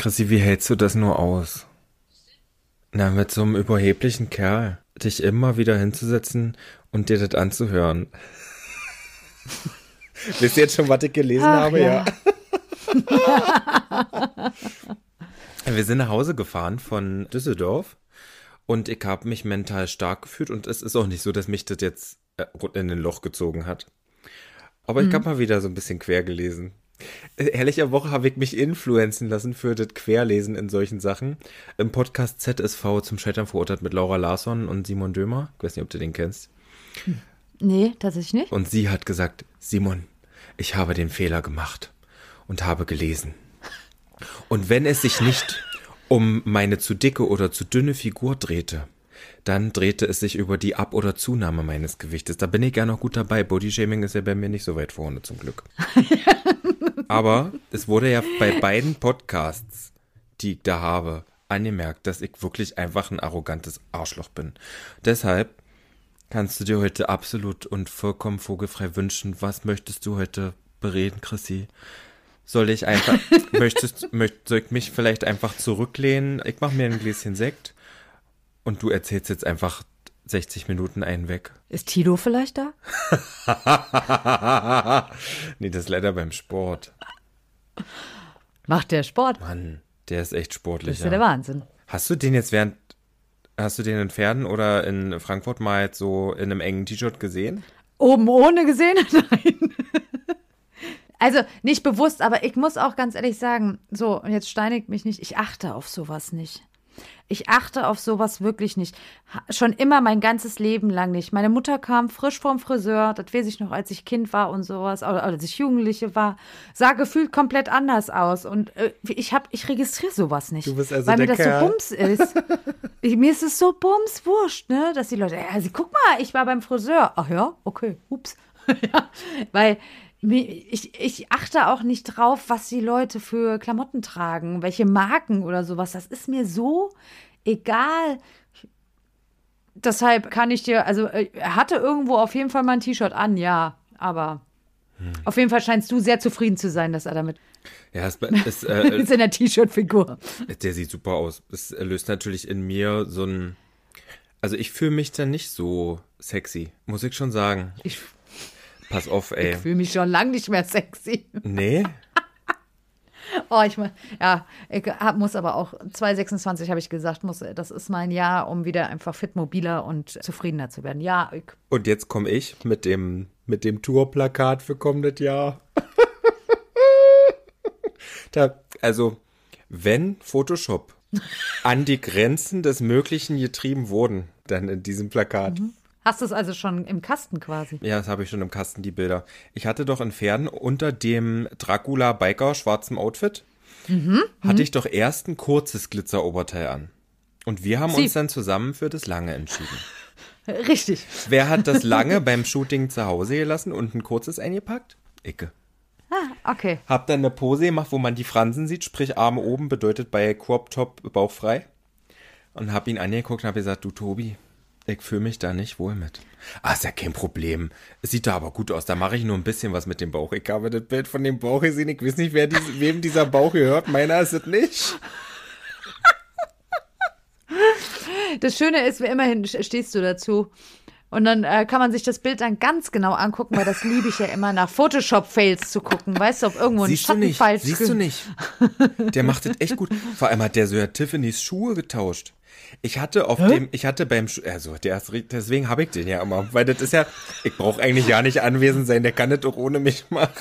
Chrissy, wie hältst du das nur aus? Na, mit so einem überheblichen Kerl, dich immer wieder hinzusetzen und dir das anzuhören. Wisst ihr jetzt schon, was ich gelesen habe? Ja. Wir sind nach Hause gefahren von Düsseldorf und ich habe mich mental stark gefühlt und es ist auch nicht so, dass mich das jetzt in ein Loch gezogen hat. Aber ich habe mal wieder so ein bisschen quer gelesen. Ehrlicher Woche habe ich mich influenzen lassen für das Querlesen in solchen Sachen. Im Podcast ZSV zum Scheitern verurteilt mit Laura Larsson und Simon Dömer. Ich weiß nicht, ob du den kennst. Nee, tatsächlich nicht. Und sie hat gesagt, Simon, ich habe den Fehler gemacht und habe gelesen. Und wenn es sich nicht um meine zu dicke oder zu dünne Figur drehte, dann drehte es sich über die Ab- oder Zunahme meines Gewichtes. Da bin ich ja noch gut dabei. Bodyshaming ist ja bei mir nicht so weit vorne, zum Glück. Aber es wurde ja bei beiden Podcasts, die ich da habe, angemerkt, dass ich wirklich einfach ein arrogantes Arschloch bin. Deshalb kannst du dir heute absolut und vollkommen vogelfrei wünschen, was möchtest du heute bereden, Chrissy? Soll ich mich vielleicht einfach zurücklehnen? Ich mache mir ein Gläschen Sekt und du erzählst jetzt einfach 60 Minuten einen weg. Ist Tilo vielleicht da? Nee, das ist leider beim Sport. Macht der Sport? Mann, der ist echt sportlich. Das ist ja der Wahnsinn. Hast du den in Pferden oder in Frankfurt mal jetzt so in einem engen T-Shirt gesehen? Oben ohne gesehen? Nein. Also nicht bewusst, aber ich muss auch ganz ehrlich sagen, so, und jetzt steinigt mich nicht, ich achte auf sowas nicht. Ich achte auf sowas wirklich nicht. Schon immer mein ganzes Leben lang nicht. Meine Mutter kam frisch vom Friseur, das weiß ich noch, als ich Kind war und sowas, oder als ich Jugendliche war, sah gefühlt komplett anders aus. Und ich registriere sowas nicht. Du bist also weil der mir das Kerl. so bums ist. Mir ist es so bumswurscht, ne, dass die Leute, guck mal, ich war beim Friseur. Ach ja, okay, ups. Ja, weil ich achte auch nicht drauf, was die Leute für Klamotten tragen, welche Marken oder sowas. Das ist mir so egal. Deshalb kann ich dir, also er hatte irgendwo auf jeden Fall mal ein T-Shirt an, ja, aber auf jeden Fall scheinst du sehr zufrieden zu sein, dass er damit Ja, es ist in der T-Shirt-Figur. Der sieht super aus. Es löst natürlich in mir so ein, also ich fühle mich dann nicht so sexy, muss ich schon sagen. Pass auf, ey. Ich fühle mich schon lange nicht mehr sexy. Nee? Oh, ich muss aber auch, 2026 habe ich gesagt, das ist mein Jahr, um wieder einfach fit, mobiler und zufriedener zu werden. Ja, Und jetzt komme ich mit dem Tourplakat für kommendes Jahr. Also, wenn Photoshop an die Grenzen des Möglichen getrieben wurden, dann in diesem Plakat. Hast du es also schon im Kasten quasi? Ja, das habe ich schon im Kasten, die Bilder. Ich hatte doch in Pferden unter dem Dracula-Biker schwarzem Outfit, hatte ich doch erst ein kurzes Glitzeroberteil an. Und wir haben uns dann zusammen für das Lange entschieden. Richtig. Wer hat das Lange beim Shooting zu Hause gelassen und ein kurzes eingepackt? Icke. Ah, okay. Hab dann eine Pose gemacht, wo man die Fransen sieht, sprich Arme oben, bedeutet bei Crop Top Bauch frei. Und hab ihn angeguckt und hab gesagt, du Tobi, ich fühle mich da nicht wohl mit. Ah, ist ja kein Problem. Es sieht da aber gut aus. Da mache ich nur ein bisschen was mit dem Bauch. Ich habe das Bild von dem Bauch gesehen. Ich weiß nicht, wem dieser Bauch gehört. Meiner ist es nicht. Das Schöne ist, wie immerhin stehst du dazu. Und dann kann man sich das Bild dann ganz genau angucken, weil das liebe ich ja immer, nach Photoshop-Fails zu gucken. Weißt du, ob irgendwo ein Schattenfall ist. Siehst du nicht. Der macht das echt gut. Vor allem hat der so ja Tiffany's Schuhe getauscht. Deswegen habe ich den ja immer, weil das ist ja, ich brauche eigentlich gar nicht anwesend sein, der kann das doch ohne mich machen.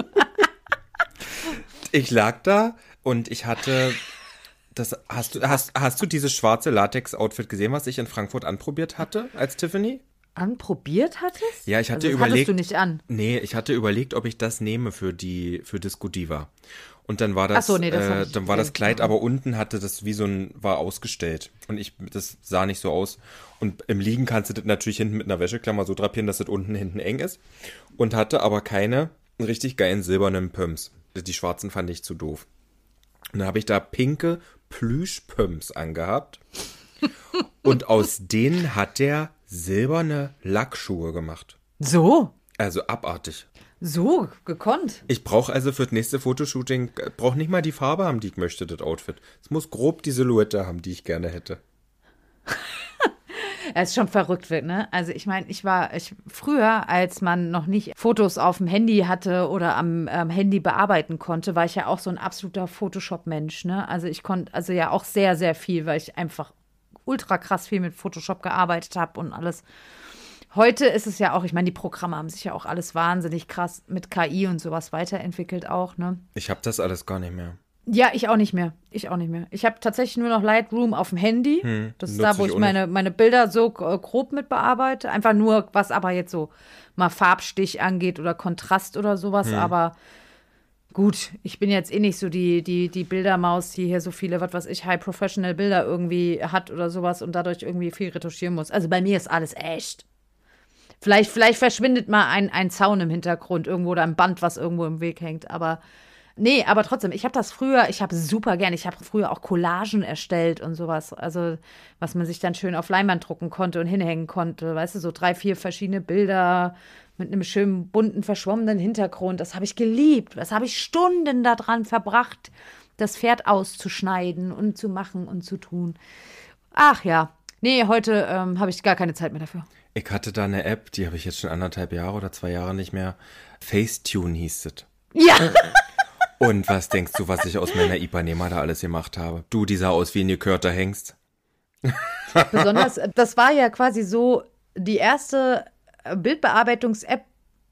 Ich lag da und ich hatte, hast du dieses schwarze Latex-Outfit gesehen, was ich in Frankfurt anprobiert hatte als Tiffany? Anprobiert hattest? Ja, ich hatte das überlegt. Hattest du nicht an? Nee, ich hatte überlegt, ob ich das nehme für Disco Diva. Und dann war das, Ach so, nee, das dann war das Kleid, aber unten hatte das war ausgestellt. Und das sah nicht so aus. Und im Liegen kannst du das natürlich hinten mit einer Wäscheklammer so drapieren, dass das hinten eng ist. Und hatte aber keine richtig geilen silbernen Pumps. Die schwarzen fand ich zu doof. Und dann habe ich da pinke Plüsch-Pumps angehabt. Und aus denen hat der silberne Lackschuhe gemacht. So? Also abartig. So, gekonnt. Ich brauche also für das nächste Fotoshooting, brauche nicht mal die Farbe haben, die ich möchte, das Outfit. Es muss grob die Silhouette haben, die ich gerne hätte. Es ist schon verrückt, ne? Also ich meine, früher, als man noch nicht Fotos auf dem Handy hatte oder am Handy bearbeiten konnte, war ich ja auch so ein absoluter Photoshop-Mensch, ne? Also ich konnte, also ja auch sehr, sehr viel, weil ich einfach ultra krass viel mit Photoshop gearbeitet habe und alles. Heute ist es ja auch, ich meine, die Programme haben sich ja auch alles wahnsinnig krass mit KI und sowas weiterentwickelt auch, ne? Ich habe das alles gar nicht mehr. Ja, ich auch nicht mehr. Ich habe tatsächlich nur noch Lightroom auf dem Handy. Das ist da, wo ich meine Bilder so grob mit bearbeite. Einfach nur, was aber jetzt so mal Farbstich angeht oder Kontrast oder sowas. Aber gut, ich bin jetzt eh nicht so die Bildermaus, die hier so viele, was weiß ich, High-Professional-Bilder irgendwie hat oder sowas und dadurch irgendwie viel retuschieren muss. Also bei mir ist alles echt. Vielleicht verschwindet mal ein Zaun im Hintergrund irgendwo oder ein Band, was irgendwo im Weg hängt. Aber nee, aber trotzdem, ich habe super gern, ich habe früher auch Collagen erstellt und sowas, also was man sich dann schön auf Leinwand drucken konnte und hinhängen konnte, weißt du, so 3, 4 verschiedene Bilder mit einem schönen, bunten, verschwommenen Hintergrund, das habe ich geliebt, das habe ich Stunden daran verbracht, das Pferd auszuschneiden und zu machen und zu tun. Ach ja, nee, heute habe ich gar keine Zeit mehr dafür. Ich hatte da eine App, die habe ich jetzt schon 1,5 Jahre oder 2 Jahre nicht mehr. Facetune hieß es. Ja. Und was denkst du, was ich aus meiner Ipanema da alles gemacht habe? Du, die sah aus wie ein gekörter Hengst. Besonders, das war ja quasi so die erste Bildbearbeitungs-App,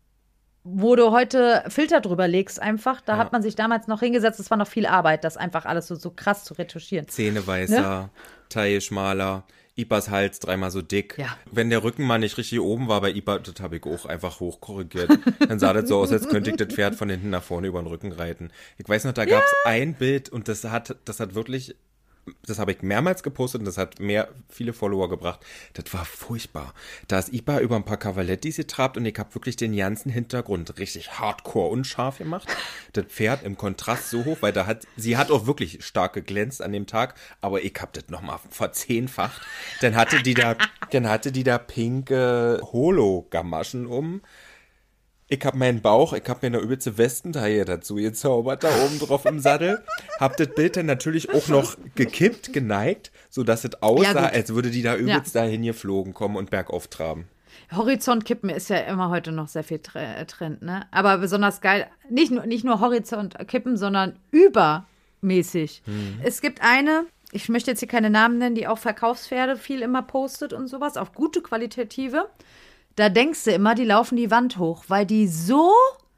wo du heute Filter drüber legst einfach. Da hat man sich damals noch hingesetzt, das war noch viel Arbeit, das einfach alles so krass zu retuschieren. Zähne weißer, ne? Taille schmaler, Ipas Hals 3-mal so dick. Ja. Wenn der Rücken mal nicht richtig oben war bei Ipa, das habe ich auch einfach hochkorrigiert. Dann sah das so aus, als könnte ich das Pferd von hinten nach vorne über den Rücken reiten. Ich weiß noch, da gab es ein Bild und das hat wirklich, das habe ich mehrmals gepostet und das hat viele Follower gebracht. Das war furchtbar. Da ist Ipa über ein paar Cavalettis getrabt und ich habe wirklich den ganzen Hintergrund richtig hardcore unscharf gemacht. Das Pferd im Kontrast so hoch, weil sie hat auch wirklich stark geglänzt an dem Tag, aber ich habe das nochmal verzehnfacht. Dann hatte die da pinke Holo-Gamaschen um. Ich hab meinen Bauch, ich hab mir eine übelste Westentaille dazu gezaubert, da oben drauf im Sattel. Hab das Bild dann natürlich auch noch gekippt, geneigt, sodass es aussah, als würde die da übelst dahin geflogen kommen und bergauf traben. Horizontkippen ist ja immer heute noch sehr viel Trend, ne? Aber besonders geil, nicht nur Horizontkippen, sondern übermäßig. Es gibt eine, ich möchte jetzt hier keine Namen nennen, die auch Verkaufspferde viel immer postet und sowas, auch gute qualitative. Da denkst du immer, die laufen die Wand hoch, weil die so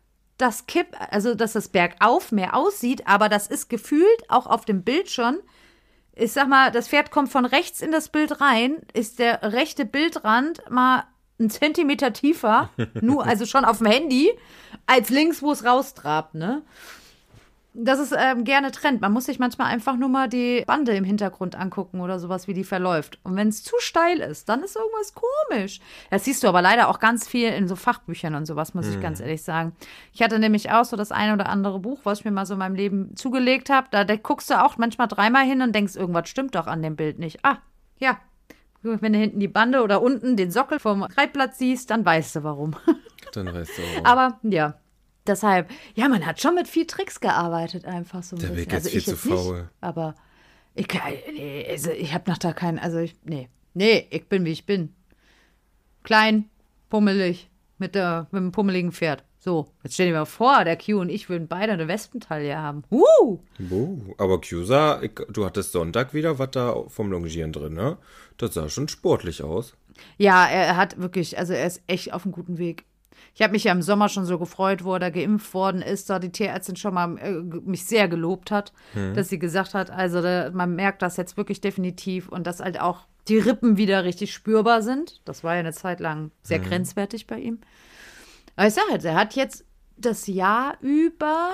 also dass das bergauf mehr aussieht, aber das ist gefühlt auch auf dem Bild schon. Ich sag mal, das Pferd kommt von rechts in das Bild rein, ist der rechte Bildrand mal 1 Zentimeter tiefer, nur also schon auf dem Handy, als links, wo es raustrabt, ne? Das ist gerne Trend. Man muss sich manchmal einfach nur mal die Bande im Hintergrund angucken oder sowas, wie die verläuft. Und wenn es zu steil ist, dann ist irgendwas komisch. Das siehst du aber leider auch ganz viel in so Fachbüchern und sowas, muss ich ganz ehrlich sagen. Ich hatte nämlich auch so das eine oder andere Buch, was ich mir mal so in meinem Leben zugelegt habe. Da guckst du auch manchmal 3-mal hin und denkst, irgendwas stimmt doch an dem Bild nicht. Ah, ja. Wenn du hinten die Bande oder unten den Sockel vom Reitplatz siehst, dann weißt du warum. Dann weißt du warum. Aber ja. Deshalb, ja, man hat schon mit viel Tricks gearbeitet, einfach so ein bisschen. Der Weg ist viel zu faul. Nicht, aber ich habe noch da keinen, nee, ich bin, wie ich bin. Klein, pummelig, mit einem pummeligen Pferd. So, jetzt stell dir mal vor, der Q und ich würden beide eine Wespentaille haben. Aber Q du hattest Sonntag wieder was da vom Longieren drin, ne? Das sah schon sportlich aus. Ja, er hat wirklich, also er ist echt auf einem guten Weg. Ich habe mich ja im Sommer schon so gefreut, wo er da geimpft worden ist, da die Tierärztin schon mal mich sehr gelobt hat, dass sie gesagt hat, also man merkt das jetzt wirklich definitiv und dass halt auch die Rippen wieder richtig spürbar sind. Das war ja eine Zeit lang sehr grenzwertig bei ihm. Aber ich sage jetzt, er hat jetzt das Jahr über,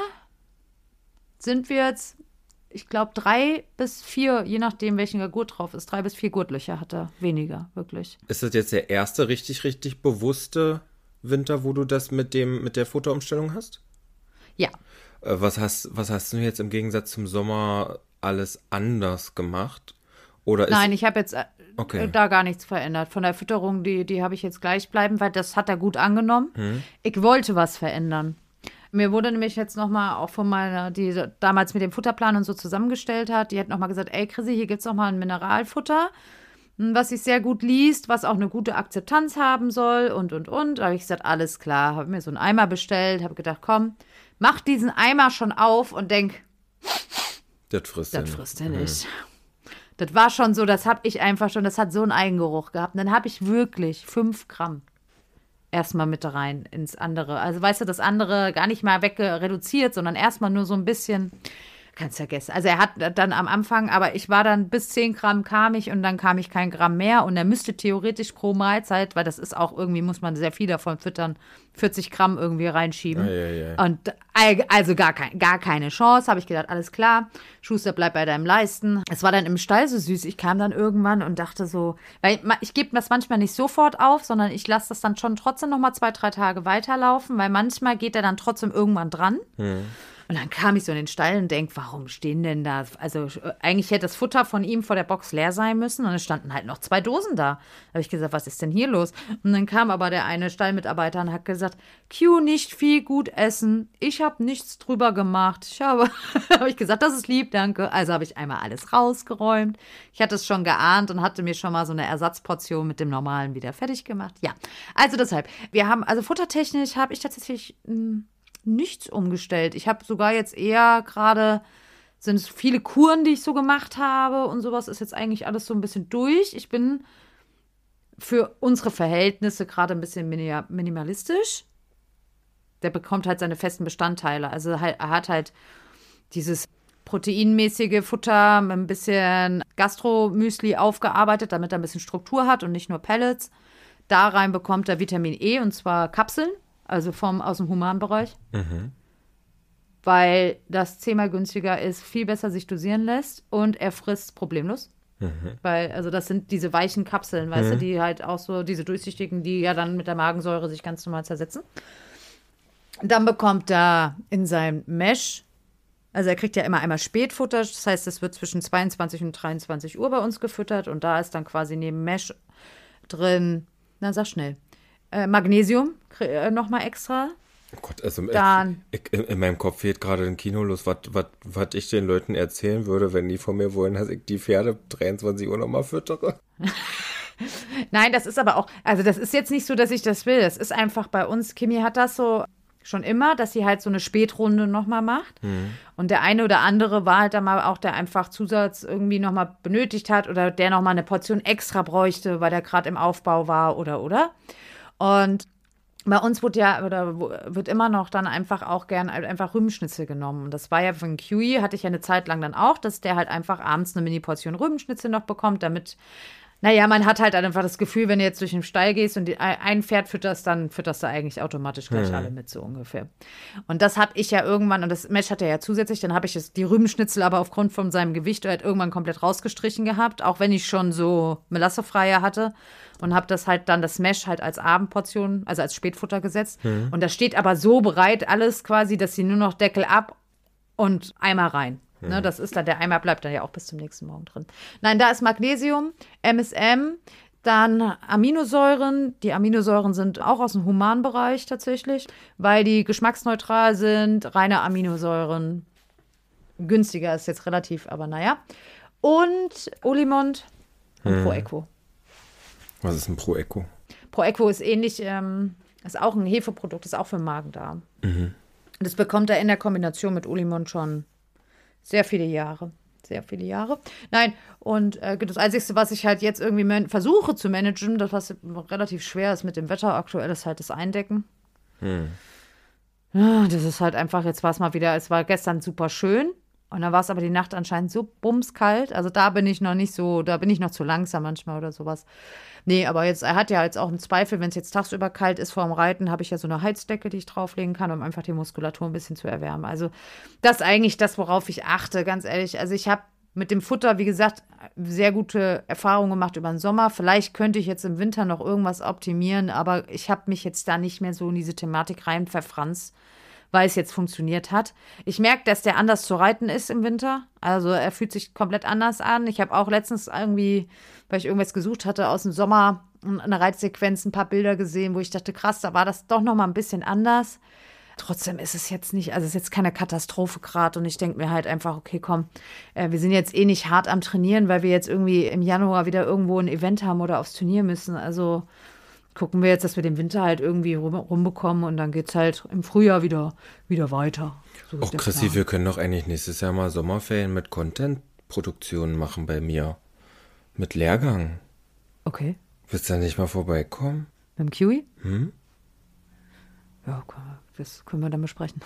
sind wir jetzt, ich glaube 3 bis 4, je nachdem welchen Gurt drauf ist, 3 bis 4 Gurtlöcher hat er, weniger, wirklich. Ist das jetzt der erste richtig bewusste Winter, wo du das mit der Fotoumstellung hast? Ja. Was hast du jetzt im Gegensatz zum Sommer alles anders gemacht? Oder Nein, ich habe jetzt Okay. da gar nichts verändert. Von der Fütterung, die habe ich jetzt gleich bleiben, weil das hat er gut angenommen. Ich wollte was verändern. Mir wurde nämlich jetzt nochmal auch von meiner, die damals mit dem Futterplan und so zusammengestellt hat, die hat nochmal gesagt, ey Chrissy, hier gibt es nochmal ein Mineralfutter, was sich sehr gut liest, was auch eine gute Akzeptanz haben soll und. Da habe ich gesagt, alles klar, habe mir so einen Eimer bestellt, habe gedacht, komm, mach diesen Eimer schon auf und denk, Das frisst er nicht. Das war schon so, das habe ich einfach schon, das hat so einen Eigengeruch gehabt. Und dann habe ich wirklich 5 Gramm erstmal mit rein ins andere. Also weißt du, das andere gar nicht mal reduziert, sondern erstmal nur so ein bisschen, kannst vergessen. Also er hat dann am Anfang, aber ich war dann bis 10 Gramm kam ich und dann kam ich kein Gramm mehr und er müsste theoretisch pro Mahlzeit, weil das ist auch irgendwie, muss man sehr viel davon füttern, 40 Gramm irgendwie reinschieben. Und also gar keine Chance, habe ich gedacht, alles klar, Schuster, bleib bei deinem Leisten. Es war dann im Stall so süß, ich kam dann irgendwann und dachte so, weil ich gebe das manchmal nicht sofort auf, sondern ich lasse das dann schon trotzdem nochmal 2, 3 Tage weiterlaufen, weil manchmal geht er dann trotzdem irgendwann dran. Und dann kam ich so in den Stall und denke, warum stehen denn da? Also eigentlich hätte das Futter von ihm vor der Box leer sein müssen und es standen halt noch 2 Dosen da. Da habe ich gesagt, was ist denn hier los? Und dann kam aber der eine Stallmitarbeiter und hat gesagt, Q, nicht viel gut essen. Ich habe nichts drüber gemacht. Habe ich gesagt, das ist lieb, danke. Also habe ich einmal alles rausgeräumt. Ich hatte es schon geahnt und hatte mir schon mal so eine Ersatzportion mit dem Normalen wieder fertig gemacht. Ja, also deshalb. Wir haben, also futtertechnisch habe ich tatsächlich nichts umgestellt. Ich habe sogar jetzt eher gerade, sind es viele Kuren, die ich so gemacht habe und sowas ist jetzt eigentlich alles so ein bisschen durch. Ich bin für unsere Verhältnisse gerade ein bisschen minimalistisch. Der bekommt halt seine festen Bestandteile. Also er hat halt dieses proteinmäßige Futter mit ein bisschen Gastro-Müsli aufgearbeitet, damit er ein bisschen Struktur hat und nicht nur Pellets. Da rein bekommt er Vitamin E und zwar Kapseln. Also aus dem Humanbereich. Weil das 10-mal günstiger ist, viel besser sich dosieren lässt und er frisst problemlos. Weil, also das sind diese weichen Kapseln, weißt du, die halt auch so, diese durchsichtigen, die ja dann mit der Magensäure sich ganz normal zersetzen. Dann bekommt er in seinem Mesh, also er kriegt ja immer einmal Spätfutter, das heißt, es wird zwischen 22 und 23 Uhr bei uns gefüttert und da ist dann quasi neben Mesh drin, na sag schnell, Magnesium nochmal extra. Oh Gott, also Dann, in meinem Kopf fehlt gerade ein Kino los, was ich den Leuten erzählen würde, wenn die von mir wollen, dass ich die Pferde 23 Uhr nochmal füttere. Nein, das ist aber auch, also das ist jetzt nicht so, dass ich das will. Das ist einfach bei uns, Kimi hat das so schon immer, dass sie halt so eine Spätrunde nochmal macht. Und der eine oder andere war halt dann mal auch, der einfach Zusatz irgendwie nochmal benötigt hat oder der nochmal eine Portion extra bräuchte, weil der gerade im Aufbau war oder. Und bei uns wird immer noch dann einfach auch gern einfach Rübenschnitzel genommen. Und das war ja von Kiwi, hatte ich ja eine Zeit lang dann auch, dass der halt einfach abends eine Mini-Portion Rübenschnitzel noch bekommt, damit, naja, man hat halt einfach das Gefühl, wenn du jetzt durch den Stall gehst und ein Pferd fütterst, dann fütterst du eigentlich automatisch gleich alle mit, so ungefähr. Und das habe ich ja irgendwann, und das Mesh hat er ja zusätzlich, dann habe ich die Rübenschnitzel aber aufgrund von seinem Gewicht halt irgendwann komplett rausgestrichen gehabt, auch wenn ich schon so Melassefreie hatte. Und habe das halt dann, das Mesh halt als Abendportion, also als Spätfutter gesetzt. Und das steht aber so bereit, alles quasi, dass sie nur noch Deckel ab und Eimer rein. Ne, das ist dann, der Eimer bleibt dann ja auch bis zum nächsten Morgen drin. Nein, da ist Magnesium, MSM, dann Aminosäuren. Die Aminosäuren sind auch aus dem Humanbereich tatsächlich, weil die geschmacksneutral sind, reine Aminosäuren. Günstiger ist jetzt relativ, aber naja. Und Olimond und Proeco. Was ist ein Proeco? Proeco ist ähnlich, ist auch ein Hefeprodukt, ist auch für den Magen-Darm. Das bekommt er in der Kombination mit Olimond schon sehr viele Jahre. Sehr viele Jahre. Nein, und das Einzige, was ich halt jetzt irgendwie versuche zu managen, das was relativ schwer ist mit dem Wetter aktuell, ist halt das Eindecken. Ja, das ist halt einfach, jetzt war es mal wieder, es war gestern super schön. Und dann war es aber die Nacht anscheinend so bumskalt. Also da bin ich noch nicht so, da bin ich noch zu langsam manchmal oder sowas. Nee, aber jetzt, er hat ja jetzt auch einen Zweifel, wenn es jetzt tagsüber kalt ist vor dem Reiten, habe ich ja so eine Heizdecke, die ich drauflegen kann, um einfach die Muskulatur ein bisschen zu erwärmen. Also das ist eigentlich das, worauf ich achte, ganz ehrlich. Also ich habe mit dem Futter, wie gesagt, sehr gute Erfahrungen gemacht über den Sommer. Vielleicht könnte ich jetzt im Winter noch irgendwas optimieren, aber ich habe mich jetzt da nicht mehr so in diese Thematik rein verfranst, weil es jetzt funktioniert hat. Ich merke, dass der anders zu reiten ist im Winter. Also er fühlt sich komplett anders an. Ich habe auch letztens irgendwie, weil ich irgendwas gesucht hatte aus dem Sommer, eine Reitsequenz, ein paar Bilder gesehen, wo ich dachte, krass, da war das doch noch mal ein bisschen anders. Trotzdem ist es jetzt nicht, also es ist jetzt keine Katastrophe gerade und ich denke mir halt einfach, okay, komm, wir sind jetzt eh nicht hart am Trainieren, weil wir jetzt irgendwie im Januar wieder irgendwo ein Event haben oder aufs Turnier müssen. Also gucken wir jetzt, dass wir den Winter halt irgendwie rumbekommen und dann geht's halt im Frühjahr wieder weiter. So ist der Chrissy, Plan. wir können doch eigentlich nächstes Jahr mal Sommerferien mit Content-Produktionen machen bei mir. Mit Lehrgang. Okay, Willst du da nicht mal vorbeikommen? mit dem Kiwi? Hm? Ja, das können wir dann besprechen.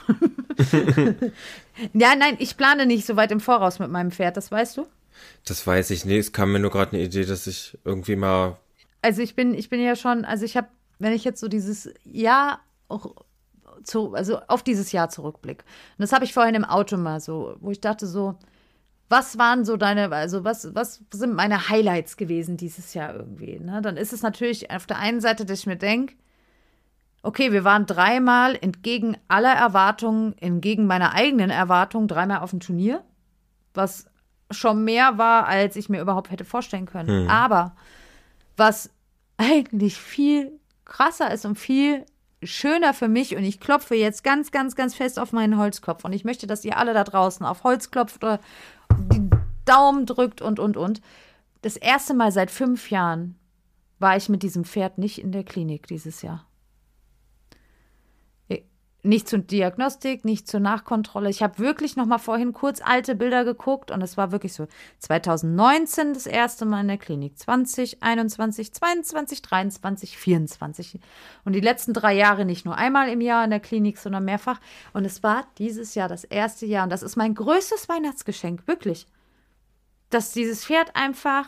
Ja, nein, ich plane nicht so weit im Voraus mit meinem Pferd, das weißt du? Das weiß ich nicht. Es kam mir nur gerade eine Idee, dass ich irgendwie mal... Also ich bin ja schon, also ich habe, wenn ich jetzt so dieses Jahr auch also auf dieses Jahr zurückblicke. Und das habe ich vorhin im Auto mal so, wo ich dachte so, was waren so was sind meine Highlights gewesen dieses Jahr irgendwie, ne? Dann ist es natürlich auf der einen Seite, dass ich mir denke, okay, wir waren 3-mal entgegen aller Erwartungen, entgegen meiner eigenen Erwartungen, 3-mal auf dem Turnier, was schon mehr war, als ich mir überhaupt hätte vorstellen können. Aber was eigentlich viel krasser ist und viel schöner für mich, und ich klopfe jetzt ganz, ganz, ganz fest auf meinen Holzkopf und ich möchte, dass ihr alle da draußen auf Holz klopft oder die Daumen drückt und. Das erste Mal seit 5 Jahren war ich mit diesem Pferd nicht in der Klinik dieses Jahr. Nicht zur Diagnostik, nicht zur Nachkontrolle. Ich habe wirklich noch mal vorhin kurz alte Bilder geguckt und es war wirklich so 2019 das erste Mal in der Klinik, 20, 21, 22, 23, 24 und die letzten 3 Jahre nicht nur einmal im Jahr in der Klinik, sondern mehrfach und es war dieses Jahr das erste Jahr und das ist mein größtes Weihnachtsgeschenk, wirklich, dass dieses Pferd einfach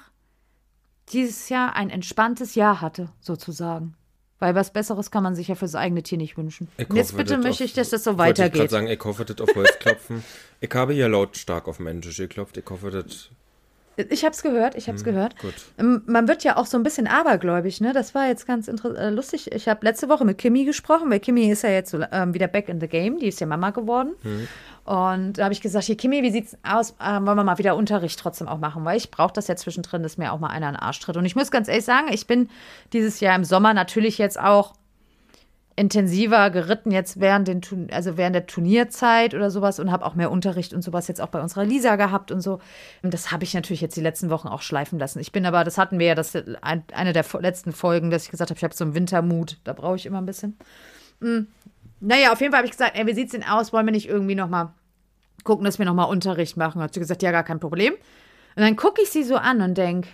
dieses Jahr ein entspanntes Jahr hatte, sozusagen. Weil was Besseres kann man sich ja fürs eigene Tier nicht wünschen. Und jetzt bitte möchte ich, dass das so weitergeht. Ich wollte gerade sagen, ich hoffe, das auf Holz klopfen. Ich habe hier lautstark auf meinen Tisch geklopft. Ich hoffe, das... Ich hab's gehört. Gut. Man wird ja auch so ein bisschen abergläubig, ne? Das war jetzt ganz lustig. Ich habe letzte Woche mit Kimi gesprochen, weil Kimi ist ja jetzt so, wieder back in the game. Die ist ja Mama geworden. Und da habe ich gesagt, hier Kimi, wie sieht's aus? Wollen wir mal wieder Unterricht trotzdem auch machen? Weil ich brauche das ja zwischendrin, dass mir auch mal einer in den Arsch tritt. Und ich muss ganz ehrlich sagen, ich bin dieses Jahr im Sommer natürlich jetzt auch intensiver geritten jetzt während der Turnierzeit oder sowas und habe auch mehr Unterricht und sowas jetzt auch bei unserer Lisa gehabt und so. Und das habe ich natürlich jetzt die letzten Wochen auch schleifen lassen. Ich bin aber, das hatten wir ja, eine der letzten Folgen, dass ich gesagt habe, ich habe so einen Wintermut, da brauche ich immer ein bisschen. Naja, auf jeden Fall habe ich gesagt, ey, wie sieht's denn aus? Wollen wir nicht irgendwie nochmal gucken, dass wir nochmal Unterricht machen? Hat sie gesagt, ja, gar kein Problem. Und dann gucke ich sie so an und denke,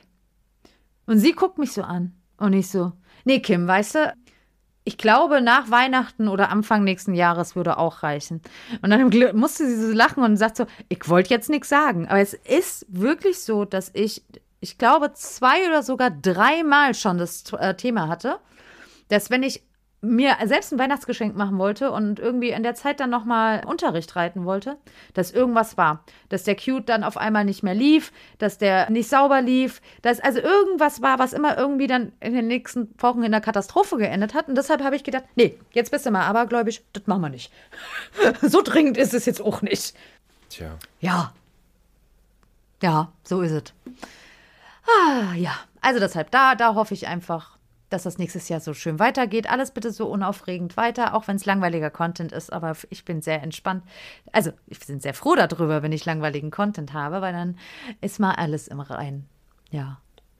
und sie guckt mich so an und ich so, nee, Kim, weißt du, ich glaube, nach Weihnachten oder Anfang nächsten Jahres würde auch reichen. Und dann musste sie so lachen und sagt so, ich wollte jetzt nichts sagen. Aber es ist wirklich so, dass ich glaube, 2 oder sogar 3 Mal schon das Thema hatte, dass wenn ich mir selbst ein Weihnachtsgeschenk machen wollte und irgendwie in der Zeit dann nochmal Unterricht reiten wollte, dass irgendwas war. Dass der Cute dann auf einmal nicht mehr lief, dass der nicht sauber lief, dass also irgendwas war, was immer irgendwie dann in den nächsten Wochen in der Katastrophe geendet hat. Und deshalb habe ich gedacht, nee, jetzt bist du mal abergläubisch, das machen wir nicht. So dringend ist es jetzt auch nicht. Tja. Ja, so ist es. Ja, also deshalb, da hoffe ich einfach, dass das nächstes Jahr so schön weitergeht. Alles bitte so unaufregend weiter, auch wenn es langweiliger Content ist. Aber ich bin sehr entspannt. Also, ich bin sehr froh darüber, wenn ich langweiligen Content habe, weil dann ist mal alles im Reinen. Ja.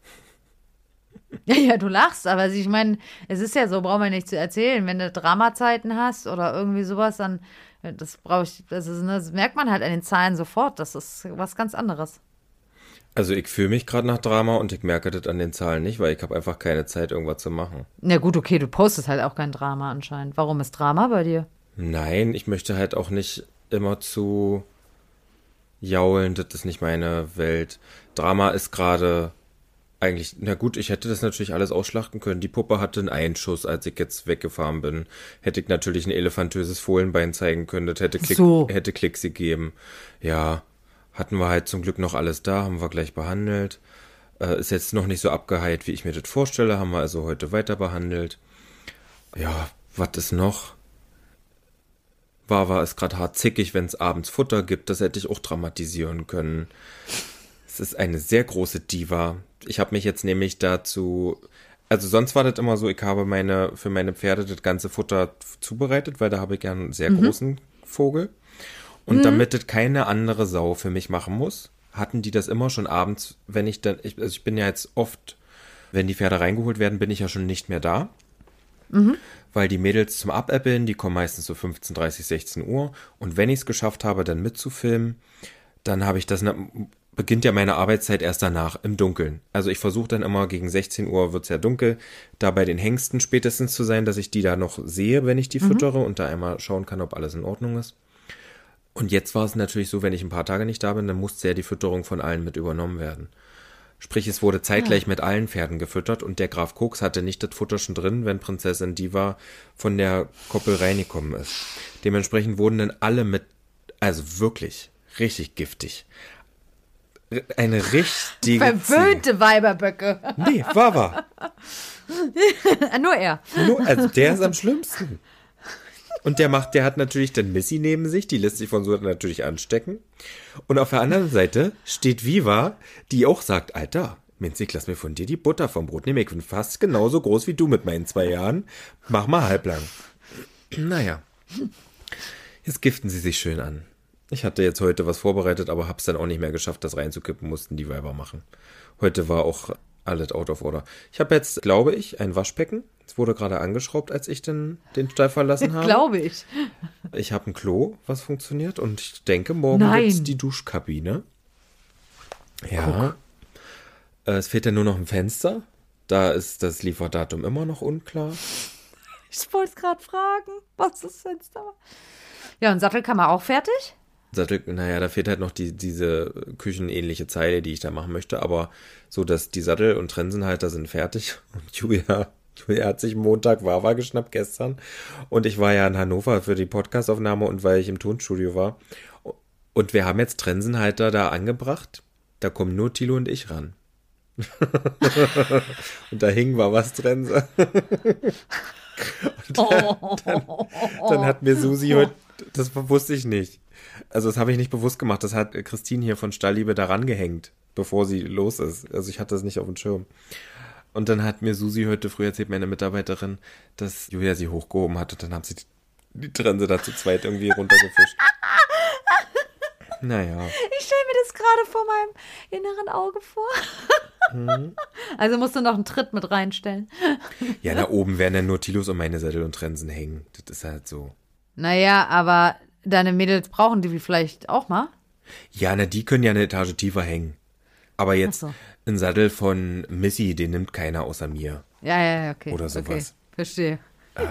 Ja, du lachst, aber ich meine, es ist ja so, brauchen wir nicht zu erzählen. Wenn du Dramazeiten hast oder irgendwie sowas, dann, das merkt man halt an den Zahlen sofort. Das ist was ganz anderes. Also ich fühle mich gerade nach Drama und ich merke das an den Zahlen nicht, weil ich habe einfach keine Zeit, irgendwas zu machen. Na gut, okay, du postest halt auch kein Drama anscheinend. Warum ist Drama bei dir? Nein, ich möchte halt auch nicht immer zu jaulen, das ist nicht meine Welt. Drama ist gerade eigentlich, na gut, ich hätte das natürlich alles ausschlachten können. Die Puppe hatte einen Einschuss, als ich jetzt weggefahren bin. Hätte ich natürlich ein elefantöses Fohlenbein zeigen können, das hätte Klicks gegeben. Ja, hatten wir halt zum Glück noch alles da, haben wir gleich behandelt. Ist jetzt noch nicht so abgeheilt, wie ich mir das vorstelle, haben wir also heute weiter behandelt. Ja, was ist noch? Wawa ist gerade hart zickig, wenn es abends Futter gibt. Das hätte ich auch dramatisieren können. Es ist eine sehr große Diva. Ich habe mich jetzt nämlich dazu... Also sonst war das immer so, ich habe für meine Pferde das ganze Futter zubereitet, weil da habe ich ja einen sehr großen Vogel. Und damit das keine andere Sau für mich machen muss, hatten die das immer schon abends, wenn ich dann... ich bin ja jetzt oft, wenn die Pferde reingeholt werden, bin ich ja schon nicht mehr da. Weil die Mädels zum Abäppeln, die kommen meistens so 15:30, 16 Uhr. Und wenn ich es geschafft habe, dann mitzufilmen, dann habe ich das, beginnt ja meine Arbeitszeit erst danach, im Dunkeln. Also ich versuche dann immer, gegen 16 Uhr wird es ja dunkel, da bei den Hengsten spätestens zu sein, dass ich die da noch sehe, wenn ich die füttere und da einmal schauen kann, ob alles in Ordnung ist. Und jetzt war es natürlich so, wenn ich ein paar Tage nicht da bin, dann musste ja die Fütterung von allen mit übernommen werden. Sprich, es wurde zeitgleich mit allen Pferden gefüttert und der Graf Koks hatte nicht das Futter schon drin, wenn Prinzessin Diva von der Koppel reingekommen ist. Dementsprechend wurden dann alle also wirklich richtig giftig. Eine richtige... Verwöhnte Weiberböcke. Nee, Wawa. Nur er. Also der ist am schlimmsten. Und der hat natürlich dann Missy neben sich, die lässt sich von so natürlich anstecken. Und auf der anderen Seite steht Viva, die auch sagt, Alter, Minzig, lass mir von dir die Butter vom Brot nehmen. Ich bin fast genauso groß wie du mit meinen 2 Jahren. Mach mal halblang. Naja, jetzt giften sie sich schön an. Ich hatte jetzt heute was vorbereitet, aber hab's dann auch nicht mehr geschafft, das reinzukippen, mussten die Weiber machen. Heute war auch alles out of order. Ich habe jetzt, glaube ich, ein Waschbecken. Es wurde gerade angeschraubt, als ich den Stall verlassen habe. Glaube ich. Ich habe ein Klo, was funktioniert. Und ich denke, morgen gibt's die Duschkabine. Ja. Es fehlt ja nur noch ein Fenster. Da ist das Lieferdatum immer noch unklar. Ich wollte es gerade fragen, was das Fenster war. Ja, und Sattelkammer auch fertig? Naja, da fehlt halt noch diese küchenähnliche Zeile, die ich da machen möchte. Aber so, dass die Sattel- und Trensenhalter sind fertig. Und Julia hat sich Montag Wawa geschnappt gestern. Und ich war ja in Hannover für die Podcastaufnahme und weil ich im Tonstudio war. Und wir haben jetzt Trensenhalter da angebracht. Da kommen nur Thilo und ich ran. Und da hing Wawas Trense. Und dann hat mir Susi heute, das wusste ich nicht. Also das habe ich nicht bewusst gemacht. Das hat Christine hier von Stallliebe da rangehängt, bevor sie los ist. Also ich hatte das nicht auf dem Schirm. Und dann hat mir Susi heute früh erzählt, meine Mitarbeiterin, dass Julia sie hochgehoben hat und dann haben sie die Trense da zu zweit irgendwie runtergefischt. Naja. Ich stelle mir das gerade vor meinem inneren Auge vor. Also musst du noch einen Tritt mit reinstellen. Ja, da oben werden dann nur Tilos und meine Sättel und Trensen hängen. Das ist halt so. Naja, aber deine Mädels brauchen die vielleicht auch mal? Ja, die können ja eine Etage tiefer hängen. Aber jetzt ein Sattel von Missy, den nimmt keiner außer mir. Ja, okay. Oder sowas. Okay, verstehe.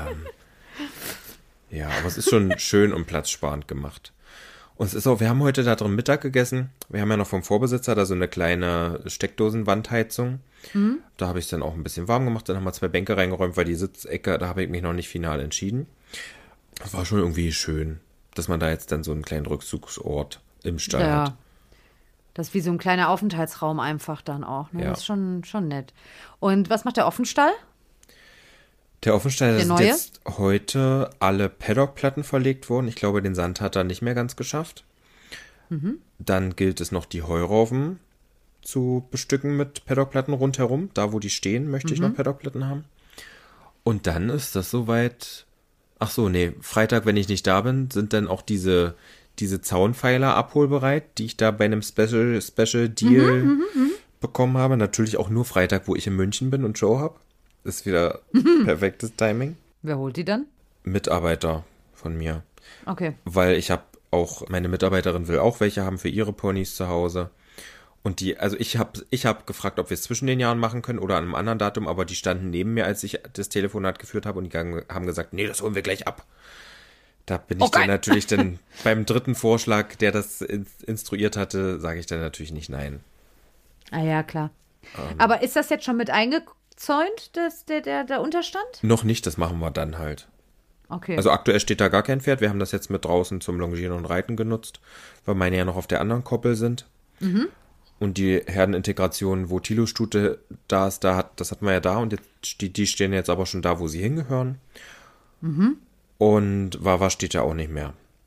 Ja, aber es ist schon schön und platzsparend gemacht. Und es ist auch, wir haben heute da drin Mittag gegessen. Wir haben ja noch vom Vorbesitzer da so eine kleine Steckdosenwandheizung. Da habe ich es dann auch ein bisschen warm gemacht. Dann haben wir 2 Bänke reingeräumt, weil die Sitzecke, da habe ich mich noch nicht final entschieden. Das war schon irgendwie schön, dass man da jetzt dann so einen kleinen Rückzugsort im Stall hat. Das ist wie so ein kleiner Aufenthaltsraum einfach dann auch. Ne? Ja. Das ist schon nett. Und was macht der Offenstall? Der Offenstall, da sind jetzt heute alle Paddockplatten verlegt worden. Ich glaube, den Sand hat er nicht mehr ganz geschafft. Dann gilt es noch, die Heuraufen zu bestücken mit Paddockplatten rundherum. Da, wo die stehen, möchte ich noch Paddockplatten haben. Und dann ist das soweit... Ach so, nee, Freitag, wenn ich nicht da bin, sind dann auch diese Zaunpfeiler abholbereit, die ich da bei einem Special Deal bekommen habe. Natürlich auch nur Freitag, wo ich in München bin und Show habe. Ist wieder perfektes Timing. Wer holt die dann? Mitarbeiter von mir. Okay. Weil ich habe auch, meine Mitarbeiterin will auch welche haben für ihre Ponys zu Hause. Und ich hab gefragt, ob wir es zwischen den Jahren machen können oder an einem anderen Datum, aber die standen neben mir, als ich das Telefonat geführt habe und die haben gesagt, nee, das holen wir gleich ab. Da bin ich dann natürlich dann beim dritten Vorschlag, der das instruiert hatte, sage ich dann natürlich nicht nein. Ah ja, klar. Aber ist das jetzt schon mit eingezäunt, der Unterstand? Noch nicht, das machen wir dann halt. Okay. Also aktuell steht da gar kein Pferd. Wir haben das jetzt mit draußen zum Longieren und Reiten genutzt, weil meine ja noch auf der anderen Koppel sind. Und die Herdenintegration, wo Tilo-Stute da ist, das hatten wir ja da und jetzt, die stehen jetzt aber schon da, wo sie hingehören. Und Wawa steht ja auch nicht mehr.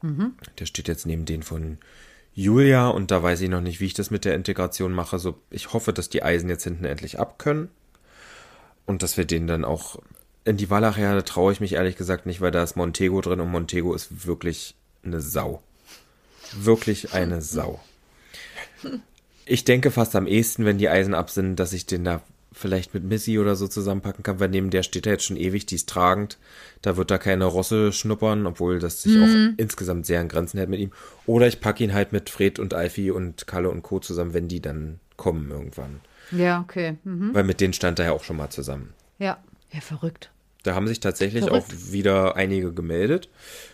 Der steht jetzt neben den von Julia und da weiß ich noch nicht, wie ich das mit der Integration mache. So, ich hoffe, dass die Eisen jetzt hinten endlich abkönnen und dass wir den dann auch in die Wallachherde traue ich mich ehrlich gesagt nicht, weil da ist Montego drin und Montego ist wirklich eine Sau. Wirklich eine Sau. Ich denke fast am ehesten, wenn die Eisen ab sind, dass ich den da vielleicht mit Missy oder so zusammenpacken kann, weil neben der steht er jetzt schon ewig, die ist tragend. Da wird da keine Rosse schnuppern, obwohl das sich auch insgesamt sehr an Grenzen hält mit ihm. Oder ich packe ihn halt mit Fred und Alfie und Kalle und Co. zusammen, wenn die dann kommen irgendwann. Ja, okay. Weil mit denen stand er ja auch schon mal zusammen. Ja, verrückt. Da haben sich tatsächlich auch wieder einige gemeldet.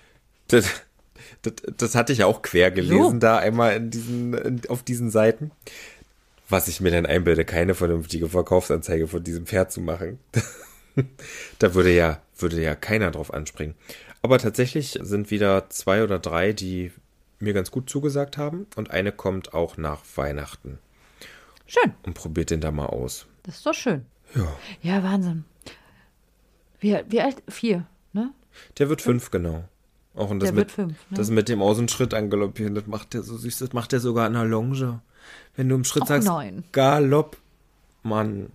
Das hatte ich ja auch quer gelesen, da einmal auf diesen Seiten. Was ich mir dann einbilde, keine vernünftige Verkaufsanzeige von diesem Pferd zu machen. Da würde ja keiner drauf anspringen. Aber tatsächlich sind wieder 2 oder 3, die mir ganz gut zugesagt haben. Und eine kommt auch nach Weihnachten. Schön. Und probiert den da mal aus. Das ist doch schön. Ja. Ja, Wahnsinn. Wie alt? 4, ne? Der wird 5, genau. Auch und das Der wird 5, ne? Das mit dem Außenschritt angaloppieren, das macht der so süß. Das macht der sogar an der Longe. Wenn du im Schritt sagst, nein. Galopp, Mann.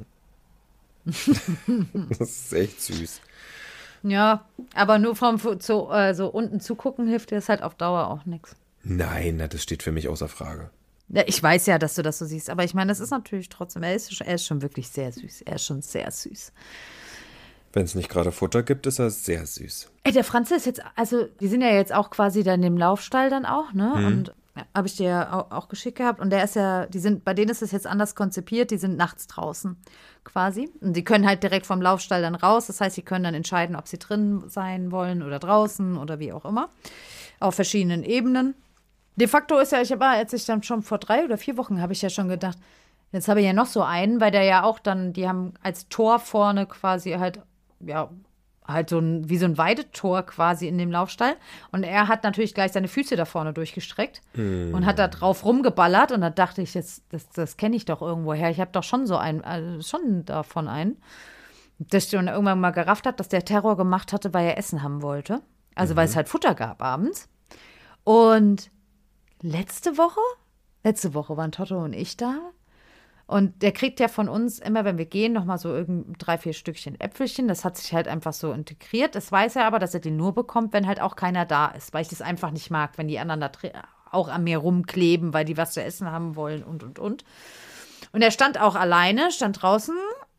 Das ist echt süß. Ja, aber nur so unten zugucken hilft dir das halt auf Dauer auch nichts. Nein, das steht für mich außer Frage. Ja, ich weiß ja, dass du das so siehst, aber ich meine, das ist natürlich trotzdem, er ist schon wirklich sehr süß. Er ist schon sehr süß. Wenn es nicht gerade Futter gibt, ist er sehr süß. Ey, der Franze ist jetzt, also die sind ja jetzt auch quasi dann im Laufstall dann auch, ne? Und ja, habe ich dir ja auch geschickt gehabt. Und der ist ja, bei denen ist es jetzt anders konzipiert, die sind nachts draußen quasi. Und die können halt direkt vom Laufstall dann raus. Das heißt, sie können dann entscheiden, ob sie drin sein wollen oder draußen oder wie auch immer. Auf verschiedenen Ebenen. De facto ist ja, als ich dann schon vor 3 oder 4 Wochen habe ich ja schon gedacht, jetzt habe ich ja noch so einen, weil der ja auch dann, die haben als Tor vorne quasi halt, ja, halt wie so ein Weidetor quasi in dem Laufstall. Und er hat natürlich gleich seine Füße da vorne durchgestreckt und hat da drauf rumgeballert. Und da dachte ich, das kenne ich doch irgendwo her. Ich habe doch schon so schon davon einen, dass ich dann irgendwann mal gerafft habe, dass der Terror gemacht hatte, weil er Essen haben wollte. Also weil es halt Futter gab abends. Und letzte Woche waren Toto und ich da. Und der kriegt ja von uns immer, wenn wir gehen, nochmal so 3, 4 Stückchen Äpfelchen. Das hat sich halt einfach so integriert. Das weiß er aber, dass er den nur bekommt, wenn halt auch keiner da ist. Weil ich das einfach nicht mag, wenn die anderen da auch an mir rumkleben, weil die was zu essen haben wollen und. Und er stand auch alleine, stand draußen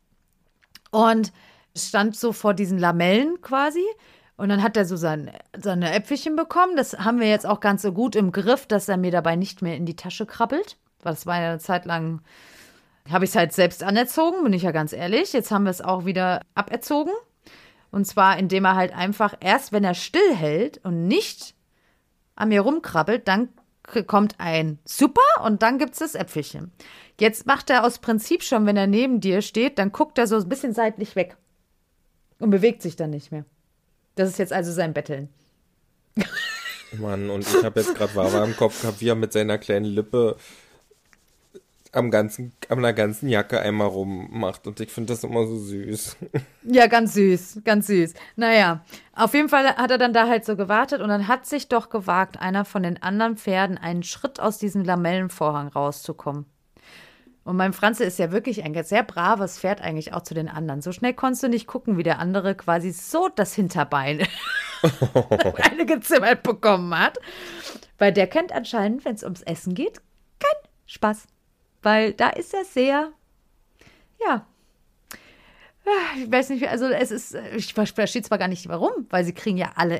und stand so vor diesen Lamellen quasi. Und dann hat er so seine Äpfelchen bekommen. Das haben wir jetzt auch ganz so gut im Griff, dass er mir dabei nicht mehr in die Tasche krabbelt. Weil das war ja eine Zeit lang, habe ich es halt selbst anerzogen, bin ich ja ganz ehrlich. Jetzt haben wir es auch wieder aberzogen. Und zwar, indem er halt einfach erst, wenn er still hält und nicht an mir rumkrabbelt, dann kommt ein Super und dann gibt es das Äpfelchen. Jetzt macht er aus Prinzip schon, wenn er neben dir steht, dann guckt er so ein bisschen seitlich weg und bewegt sich dann nicht mehr. Das ist jetzt also sein Betteln. Mann, und ich habe jetzt gerade Wawa im Kopf gehabt, wie er mit seiner kleinen Lippe an der ganzen Jacke einmal rummacht. Und ich finde das immer so süß. Ja, ganz süß, ganz süß. Naja, auf jeden Fall hat er dann da halt so gewartet und dann hat sich doch gewagt, einer von den anderen Pferden einen Schritt aus diesem Lamellenvorhang rauszukommen. Und mein Franze ist ja wirklich ein sehr braves Pferd eigentlich auch zu den anderen. So schnell konntest du nicht gucken, wie der andere quasi so das Hinterbein eingezimmert bekommen hat. Weil der kennt anscheinend, wenn es ums Essen geht, keinen Spaß. Weil da ist er sehr, ja, ich weiß nicht, also ich verstehe zwar gar nicht warum, weil sie kriegen ja alle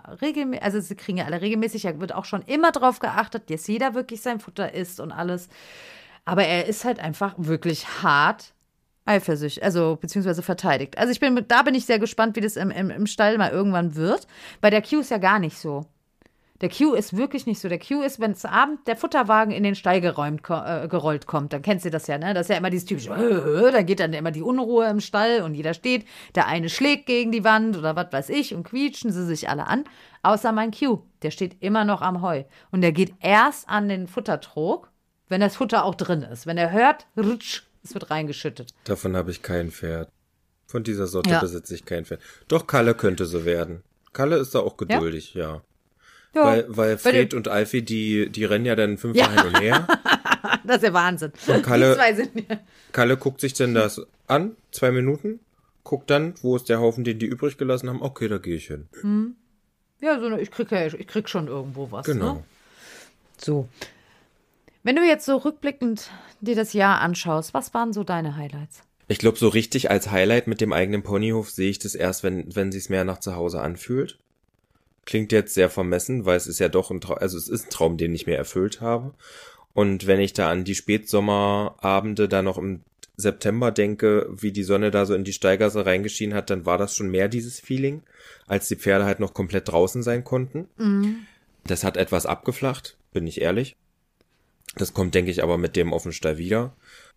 regelmäßig, da wird auch schon immer drauf geachtet, dass jeder wirklich sein Futter isst und alles. Aber er ist halt einfach wirklich hart eifersüchtig, also beziehungsweise verteidigt. Also da bin ich sehr gespannt, wie das im Stall mal irgendwann wird. Bei der Q ist ja gar nicht so. Der Q ist wirklich nicht so. Der Q ist, wenn es Abend der Futterwagen in den Stall gerollt kommt, dann kennst du das ja, ne? Das ist ja immer dieses typische, da geht dann immer die Unruhe im Stall und jeder steht, der eine schlägt gegen die Wand oder was weiß ich und quietschen sie sich alle an. Außer mein Q, der steht immer noch am Heu. Und der geht erst an den Futtertrog, wenn das Futter auch drin ist. Wenn er hört, rutsch, es wird reingeschüttet. Davon habe ich kein Pferd. Von dieser Sorte besitze ich kein Pferd. Doch, Kalle könnte so werden. Kalle ist da auch geduldig, ja. Ja. Weil Fred und Alfie, die rennen ja dann fünfmal hin und her. Das ist ja Wahnsinn. Und Die zwei sind Kalle guckt sich dann das an, 2 Minuten, guckt dann, wo ist der Haufen, den die übrig gelassen haben. Okay, da gehe ich hin. Ja, ich krieg schon irgendwo was. Genau. Ne? So. Wenn du jetzt so rückblickend dir das Jahr anschaust, was waren so deine Highlights? Ich glaube, so richtig als Highlight mit dem eigenen Ponyhof sehe ich das erst, wenn sich's mehr nach zu Hause anfühlt. Klingt jetzt sehr vermessen, weil es ist ja doch ein Traum, also es ist ein Traum, den ich mir erfüllt habe. Und wenn ich da an die Spätsommerabende da noch im September denke, wie die Sonne da so in die Steigasse reingeschienen hat, dann war das schon mehr dieses Feeling, als die Pferde halt noch komplett draußen sein konnten. Das hat etwas abgeflacht, bin ich ehrlich. Das kommt, denke ich, aber mit dem Offenstall wieder.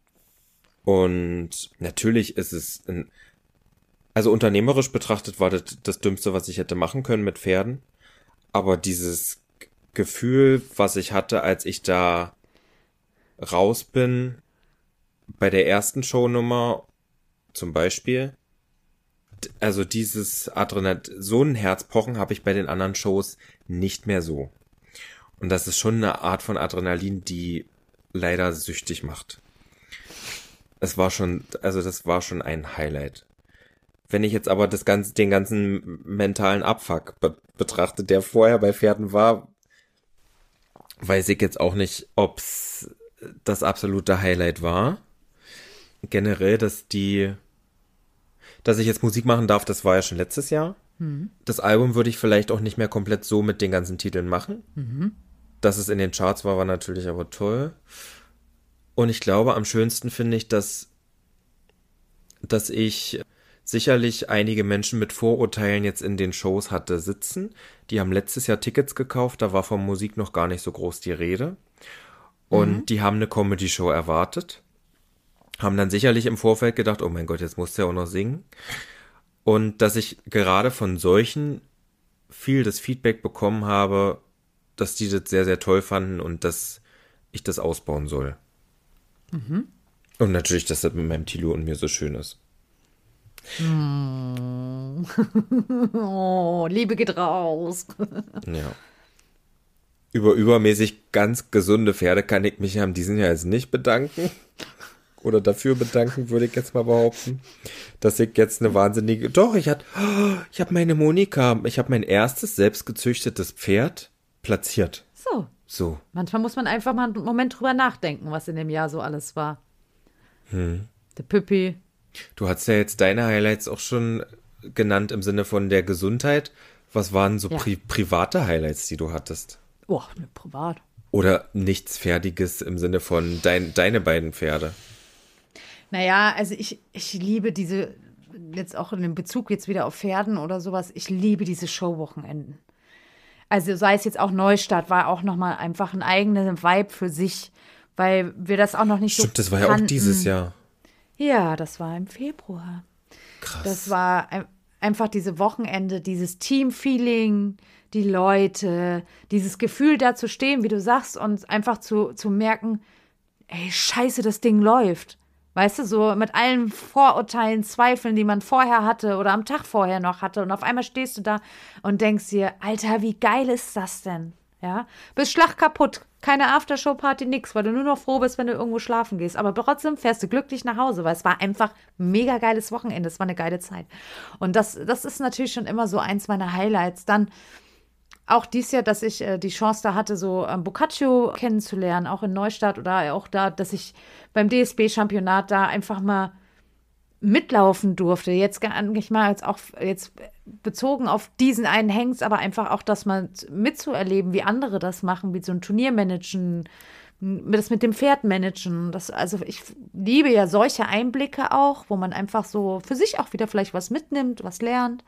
Und natürlich ist es, also unternehmerisch betrachtet war das Dümmste, was ich hätte machen können mit Pferden. Aber dieses Gefühl, was ich hatte, als ich da raus bin, bei der ersten Shownummer zum Beispiel, also dieses Adrenalin, so ein Herzpochen habe ich bei den anderen Shows nicht mehr so. Und das ist schon eine Art von Adrenalin, die leider süchtig macht. Das war schon ein Highlight. Wenn ich jetzt aber den ganzen mentalen Abfuck betrachte, der vorher bei Pferden war, weiß ich jetzt auch nicht, ob's das absolute Highlight war. Generell, dass ich jetzt Musik machen darf, das war ja schon letztes Jahr. Das Album würde ich vielleicht auch nicht mehr komplett so mit den ganzen Titeln machen. Dass es in den Charts war natürlich aber toll. Und ich glaube, am schönsten finde ich, dass ich sicherlich einige Menschen mit Vorurteilen jetzt in den Shows hatte sitzen. Die haben letztes Jahr Tickets gekauft, da war von Musik noch gar nicht so groß die Rede. Und die haben eine Comedy-Show erwartet. Haben dann sicherlich im Vorfeld gedacht, oh mein Gott, jetzt musst du ja auch noch singen. Und dass ich gerade von solchen viel das Feedback bekommen habe, dass die das sehr, sehr toll fanden und dass ich das ausbauen soll. Und natürlich, dass das mit meinem Tilo und mir so schön ist. Oh, Liebe geht raus. Ja. Über übermäßig ganz gesunde Pferde kann ich mich ja in diesem Jahr jetzt nicht bedanken. Oder dafür bedanken, würde ich jetzt mal behaupten. Dass ich jetzt eine wahnsinnige... Doch, ich habe meine Monika, ich habe mein erstes selbstgezüchtetes Pferd platziert. So. Manchmal muss man einfach mal einen Moment drüber nachdenken, was in dem Jahr so alles war. Der Püppi. Du hast ja jetzt deine Highlights auch schon genannt im Sinne von der Gesundheit. Was waren so private Highlights, die du hattest? Oh, privat. Oder nichts Fertiges im Sinne von deine beiden Pferde? Naja, also ich liebe diese, jetzt auch in dem Bezug jetzt wieder auf Pferden oder sowas, ich liebe diese Showwochenenden. Also sei es jetzt auch Neustadt, war auch nochmal einfach ein eigener Vibe für sich, weil wir das auch noch nicht Stimmt, so das war ja auch dieses Jahr. Ja, das war im Februar. Krass. Das war einfach diese Wochenende, dieses Team-Feeling, die Leute, dieses Gefühl da zu stehen, wie du sagst, und einfach zu merken, ey, scheiße, das Ding läuft. Weißt du, so mit allen Vorurteilen, Zweifeln, die man vorher hatte oder am Tag vorher noch hatte. Und auf einmal stehst du da und denkst dir, Alter, wie geil ist das denn? Ja, bist Schlag kaputt. Keine Aftershow-Party, nix, weil du nur noch froh bist, wenn du irgendwo schlafen gehst. Aber trotzdem fährst du glücklich nach Hause, weil es war einfach ein mega geiles Wochenende. Es war eine geile Zeit. Und das ist natürlich schon immer so eins meiner Highlights. Dann auch dieses Jahr, dass ich die Chance da hatte, so Boccaccio kennenzulernen, auch in Neustadt oder auch da, dass ich beim DSB-Championat da einfach mal mitlaufen durfte. Jetzt gar nicht mal jetzt bezogen auf diesen einen Hengst, aber einfach auch das mal mitzuerleben, wie andere das machen, wie so ein Turnier managen, das mit dem Pferd managen. Also ich liebe ja solche Einblicke auch, wo man einfach so für sich auch wieder vielleicht was mitnimmt, was lernt.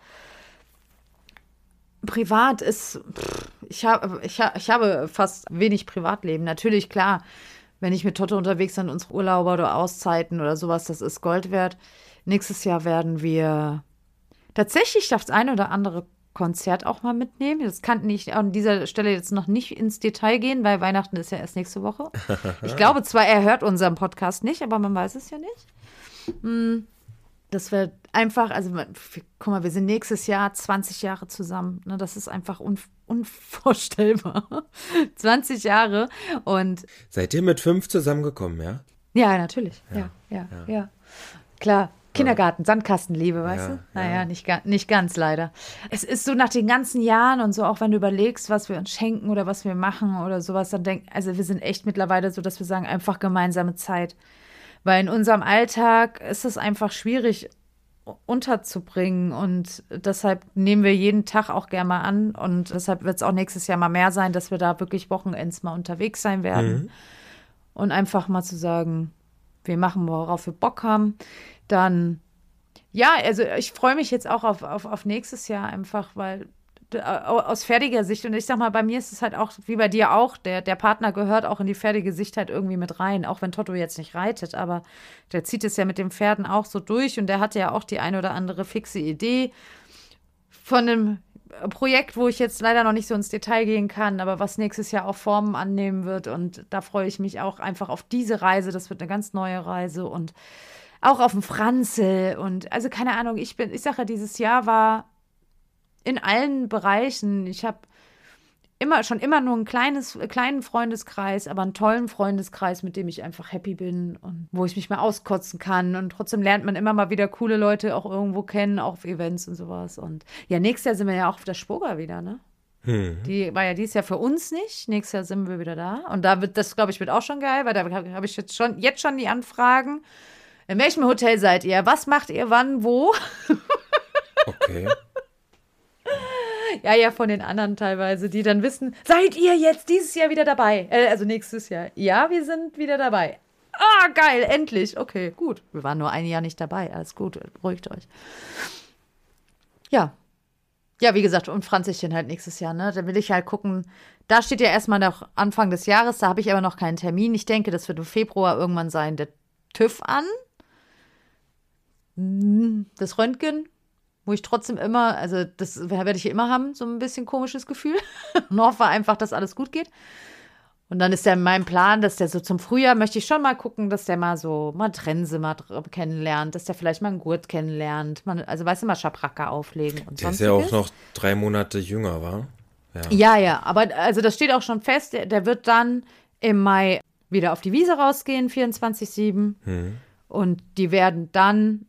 Privat ist, ich habe fast wenig Privatleben. Natürlich, klar, wenn ich mit Toto unterwegs bin, unsere Urlauber oder Auszeiten oder sowas, das ist Gold wert. Nächstes Jahr werden wir tatsächlich das eine oder andere Konzert auch mal mitnehmen. Das kann ich an dieser Stelle jetzt noch nicht ins Detail gehen, weil Weihnachten ist ja erst nächste Woche. Ich glaube zwar, er hört unseren Podcast nicht, aber man weiß es ja nicht. Das wird einfach, also guck mal, wir sind nächstes Jahr 20 Jahre zusammen. Ne? Das ist einfach unvorstellbar. 20 Jahre und Seid ihr mit 5 zusammengekommen, ja? ja, natürlich. Ja. Klar. Kindergarten, Sandkastenliebe, weißt du? Naja, nicht ganz leider. Es ist so nach den ganzen Jahren und so, auch wenn du überlegst, was wir uns schenken oder was wir machen oder sowas, dann also wir sind echt mittlerweile so, dass wir sagen, einfach gemeinsame Zeit. Weil in unserem Alltag ist es einfach schwierig unterzubringen und deshalb nehmen wir jeden Tag auch gerne mal an und deshalb wird es auch nächstes Jahr mal mehr sein, dass wir da wirklich Wochenends mal unterwegs sein werden und einfach mal zu sagen, wir machen, worauf wir Bock haben. Dann, ja, also ich freue mich jetzt auch auf nächstes Jahr einfach, weil aus fertiger Sicht, und ich sag mal, bei mir ist es halt auch, wie bei dir auch, der Partner gehört auch in die fertige Sicht halt irgendwie mit rein, auch wenn Totto jetzt nicht reitet, aber der zieht es ja mit den Pferden auch so durch und der hatte ja auch die eine oder andere fixe Idee von einem Projekt, wo ich jetzt leider noch nicht so ins Detail gehen kann, aber was nächstes Jahr auch Formen annehmen wird und da freue ich mich auch einfach auf diese Reise, das wird eine ganz neue Reise und auch auf dem Franzl und also keine Ahnung, ich sage ja, dieses Jahr war in allen Bereichen, ich habe schon immer nur einen kleinen Freundeskreis, aber einen tollen Freundeskreis, mit dem ich einfach happy bin und wo ich mich mal auskotzen kann und trotzdem lernt man immer mal wieder coole Leute auch irgendwo kennen, auch auf Events und sowas und ja, nächstes Jahr sind wir ja auch auf der Spoga wieder, ne? Die war ja dieses Jahr für uns nicht. Nächstes Jahr sind wir wieder da. Und da wird das, glaube ich, wird auch schon geil, weil da habe ich jetzt schon die Anfragen. In welchem Hotel seid ihr? Was macht ihr wann, wo? Okay. Ja, von den anderen teilweise, die dann wissen, seid ihr jetzt dieses Jahr wieder dabei? Also nächstes Jahr. Ja, wir sind wieder dabei. Ah, geil, endlich. Okay, gut. Wir waren nur ein Jahr nicht dabei. Alles gut, beruhigt euch. Ja. Ja, wie gesagt, und Franzchen halt nächstes Jahr, ne? Da will ich halt gucken. Da steht ja erstmal noch Anfang des Jahres, da habe ich aber noch keinen Termin. Ich denke, das wird im Februar irgendwann sein, der TÜV an. Das Röntgen, wo ich trotzdem immer, also das werde ich immer haben, so ein bisschen komisches Gefühl. Und hoffe einfach, dass alles gut geht. Und dann ist ja mein Plan, dass der so zum Frühjahr möchte ich schon mal gucken, dass der mal Trense mal kennenlernt, dass der vielleicht mal einen Gurt kennenlernt. Also weißt du, mal Schabracke auflegen und Der ist sonstiges. ja auch noch 3 Monate jünger, war? Ja, aber also das steht auch schon fest, der wird dann im Mai wieder auf die Wiese rausgehen, 24/7. Und die werden dann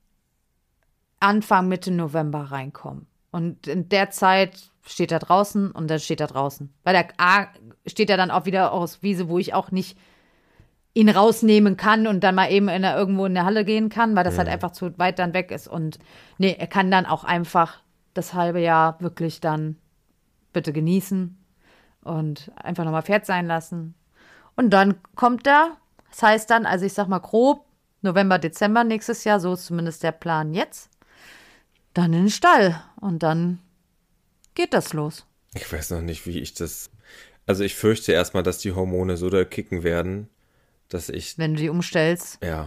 Anfang, Mitte November reinkommen. Und in der Zeit steht er draußen und dann steht er draußen. Weil der A steht er dann auch wieder aus Wiese, wo ich auch nicht ihn rausnehmen kann und dann mal eben irgendwo in der Halle gehen kann, weil das halt einfach zu weit dann weg ist. Und nee, er kann dann auch einfach das halbe Jahr wirklich dann bitte genießen und einfach nochmal Pferd sein lassen. Und dann kommt er, das heißt dann, also ich sag mal grob, November, Dezember nächstes Jahr, so ist zumindest der Plan jetzt, dann in den Stall und dann geht das los. Ich weiß noch nicht, wie ich das. Also ich fürchte erstmal, dass die Hormone so da kicken werden, dass ich. Wenn du die umstellst. Ja.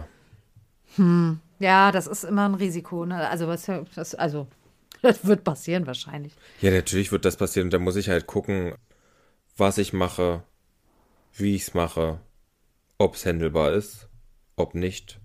Ja, das ist immer ein Risiko. Ne? Also das wird passieren wahrscheinlich. Ja, natürlich wird das passieren und da muss ich halt gucken, was ich mache, wie ich es mache, ob es handelbar ist, ob nicht.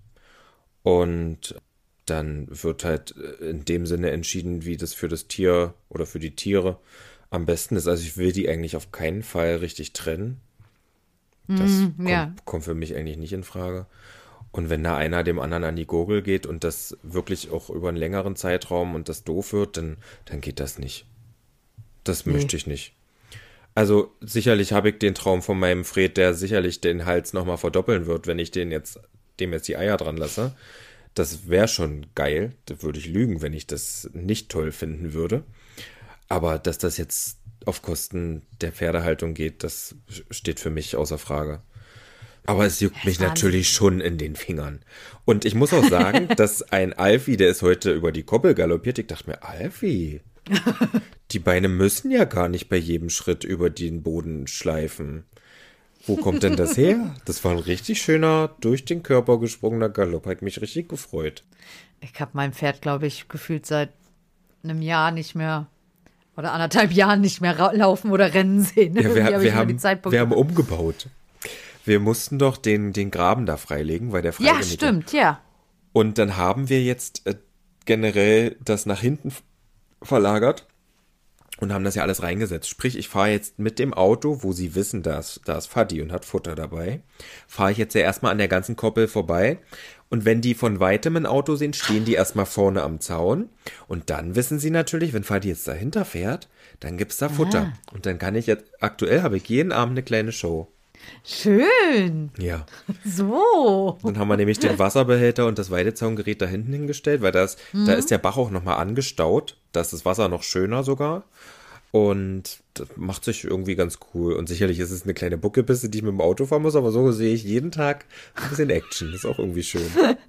Und dann wird halt in dem Sinne entschieden, wie das für das Tier oder für die Tiere am besten ist. Also ich will die eigentlich auf keinen Fall richtig trennen. Das kommt für mich eigentlich nicht in Frage. Und wenn da einer dem anderen an die Gurgel geht und das wirklich auch über einen längeren Zeitraum und das doof wird, dann geht das nicht. Das möchte ich nicht. Also sicherlich habe ich den Traum von meinem Fred, der sicherlich den Hals nochmal verdoppeln wird, wenn ich dem jetzt die Eier dran lasse. Das wäre schon geil. Da würde ich lügen, wenn ich das nicht toll finden würde. Aber dass das jetzt auf Kosten der Pferdehaltung geht, das steht für mich außer Frage. Aber es juckt mich natürlich schon in den Fingern. Und ich muss auch sagen, dass ein Alfie, der ist heute über die Koppel galoppiert. Ich dachte mir, Alfie, die Beine müssen ja gar nicht bei jedem Schritt über den Boden schleifen. Wo kommt denn das her? Das war ein richtig schöner, durch den Körper gesprungener Galopp. Hat mich richtig gefreut. Ich habe mein Pferd, glaube ich, gefühlt seit einem Jahr nicht mehr oder 1,5 Jahren nicht mehr laufen oder rennen sehen. Ja, wir haben umgebaut. Wir mussten doch den Graben da freilegen, weil der freigelegt. Ja, stimmt, ja. Und dann haben wir jetzt generell das nach hinten verlagert. und haben das ja alles reingesetzt. Sprich, ich fahre jetzt mit dem Auto, wo sie wissen, da ist Vati und hat Futter dabei, fahre ich jetzt ja erstmal an der ganzen Koppel vorbei. Und wenn die von weitem ein Auto sehen, stehen die erstmal vorne am Zaun. Und dann wissen sie natürlich, wenn Vati jetzt dahinter fährt, dann gibt's da Futter. Und dann kann ich jetzt, aktuell habe ich jeden Abend eine kleine Show. Schön. Ja. So. Dann haben wir nämlich den Wasserbehälter und das Weidezaungerät da hinten hingestellt, weil da ist der Bach auch nochmal angestaut. Da ist das Wasser noch schöner sogar. Und das macht sich irgendwie ganz cool. Und sicherlich ist es eine kleine Buckelpiste, die ich mit dem Auto fahren muss, aber so sehe ich jeden Tag ein bisschen Action. Das ist auch irgendwie schön.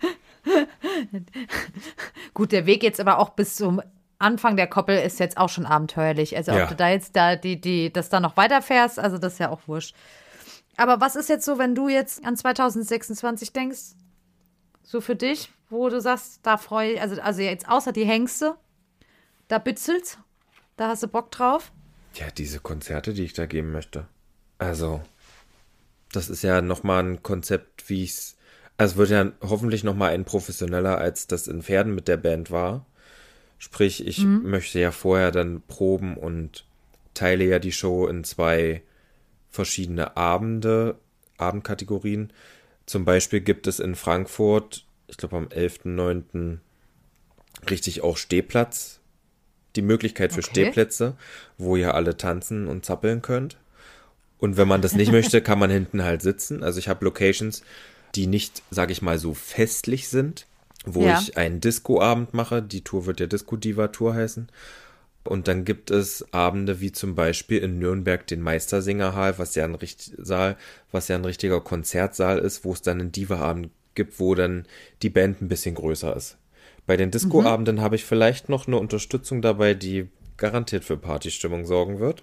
Gut, der Weg jetzt aber auch bis zum Anfang der Koppel ist jetzt auch schon abenteuerlich. Also ob du da jetzt das da noch weiterfährst, also das ist ja auch wurscht. Aber was ist jetzt so, wenn du jetzt an 2026 denkst, so für dich, wo du sagst, da freue ich, also jetzt außer die Hengste, da bitzelt's, da hast du Bock drauf? Ja, diese Konzerte, die ich da geben möchte. Also, das ist ja nochmal ein Konzept, wie ich's, also es wird ja hoffentlich nochmal ein professioneller, als das in Pferden mit der Band war. Sprich, ich möchte ja vorher dann proben und teile ja die Show in 2 verschiedene Abendkategorien. Zum Beispiel gibt es in Frankfurt, ich glaube am 11.09. richtig auch Stehplatz, die Möglichkeit für Stehplätze, wo ihr alle tanzen und zappeln könnt. Und wenn man das nicht möchte, kann man hinten halt sitzen. Also ich habe Locations, die nicht, sage ich mal, so festlich sind, wo ich einen Disco-Abend mache. Die Tour wird ja Disco-Diva-Tour heißen. Und dann gibt es Abende wie zum Beispiel in Nürnberg den Meistersingerhall, was ja ein richtiger Konzertsaal ist, wo es dann einen Diva-Abend gibt, wo dann die Band ein bisschen größer ist. Bei den Disco-Abenden habe ich vielleicht noch eine Unterstützung dabei, die garantiert für Partystimmung sorgen wird.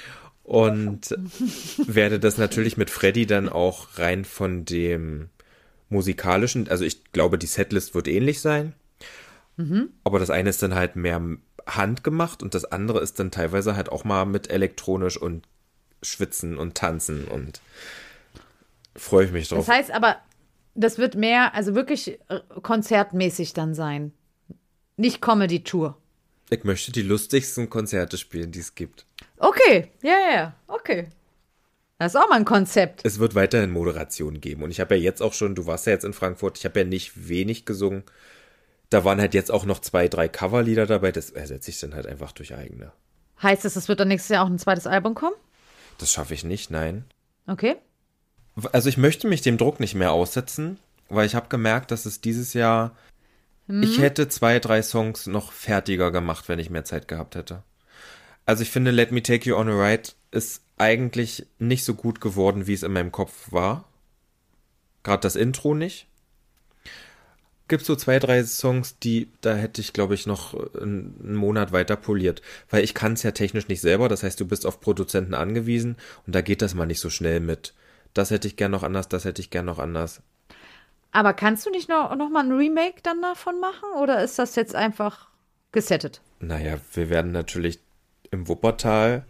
Und werde das natürlich mit Freddy dann auch rein von dem musikalischen, also ich glaube, die Setlist wird ähnlich sein. Aber das eine ist dann halt mehr handgemacht und das andere ist dann teilweise halt auch mal mit elektronisch und schwitzen und tanzen und freue ich mich drauf. Das heißt aber, das wird mehr, also wirklich konzertmäßig dann sein. Nicht Comedy-Tour. Ich möchte die lustigsten Konzerte spielen, die es gibt. Okay, ja, okay. Das ist auch mal ein Konzept. Es wird weiterhin Moderation geben und ich habe ja jetzt auch schon, du warst ja jetzt in Frankfurt, ich habe ja nicht wenig gesungen. Da waren halt jetzt auch noch 2, 3 Coverlieder dabei, das ersetze ich dann halt einfach durch eigene. Heißt es wird dann nächstes Jahr auch ein zweites Album kommen? Das schaffe ich nicht, nein. Okay. Also ich möchte mich dem Druck nicht mehr aussetzen, weil ich habe gemerkt, dass es dieses Jahr, ich hätte 2, 3 Songs noch fertiger gemacht, wenn ich mehr Zeit gehabt hätte. Also ich finde, Let Me Take You on a Ride ist eigentlich nicht so gut geworden, wie es in meinem Kopf war. Gerade das Intro nicht. Gibt so 2, 3 Songs, da hätte ich, glaube ich, noch einen Monat weiter poliert. Weil ich kann es ja technisch nicht selber, das heißt, du bist auf Produzenten angewiesen und da geht das mal nicht so schnell mit. Das hätte ich gern noch anders, das hätte ich gern noch anders. Aber kannst du nicht noch mal ein Remake dann davon machen oder ist das jetzt einfach gesettet? Naja, wir werden natürlich im Wuppertal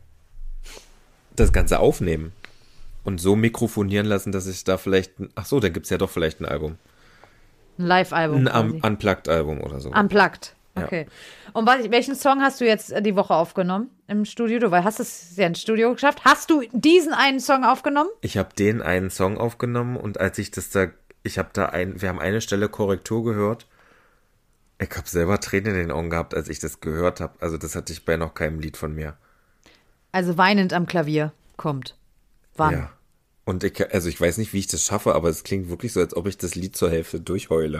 das Ganze aufnehmen und so mikrofonieren lassen, dass ich da vielleicht, ach so, dann gibt's ja doch vielleicht ein Album. Ein Live-Album. Ein Unplugged-Album oder so. Unplugged, okay. Ja. Und welchen Song hast du jetzt die Woche aufgenommen im Studio? Du hast es ja ins Studio geschafft. Hast du diesen einen Song aufgenommen? Ich habe den einen Song aufgenommen und als ich das da, wir haben eine Stelle Korrektur gehört. Ich habe selber Tränen in den Augen gehabt, als ich das gehört habe. Also das hatte ich bei noch keinem Lied von mir. Also weinend am Klavier kommt. Wann? Ja. Und ich weiß nicht, wie ich das schaffe, aber es klingt wirklich so, als ob ich das Lied zur Hälfte durchheule.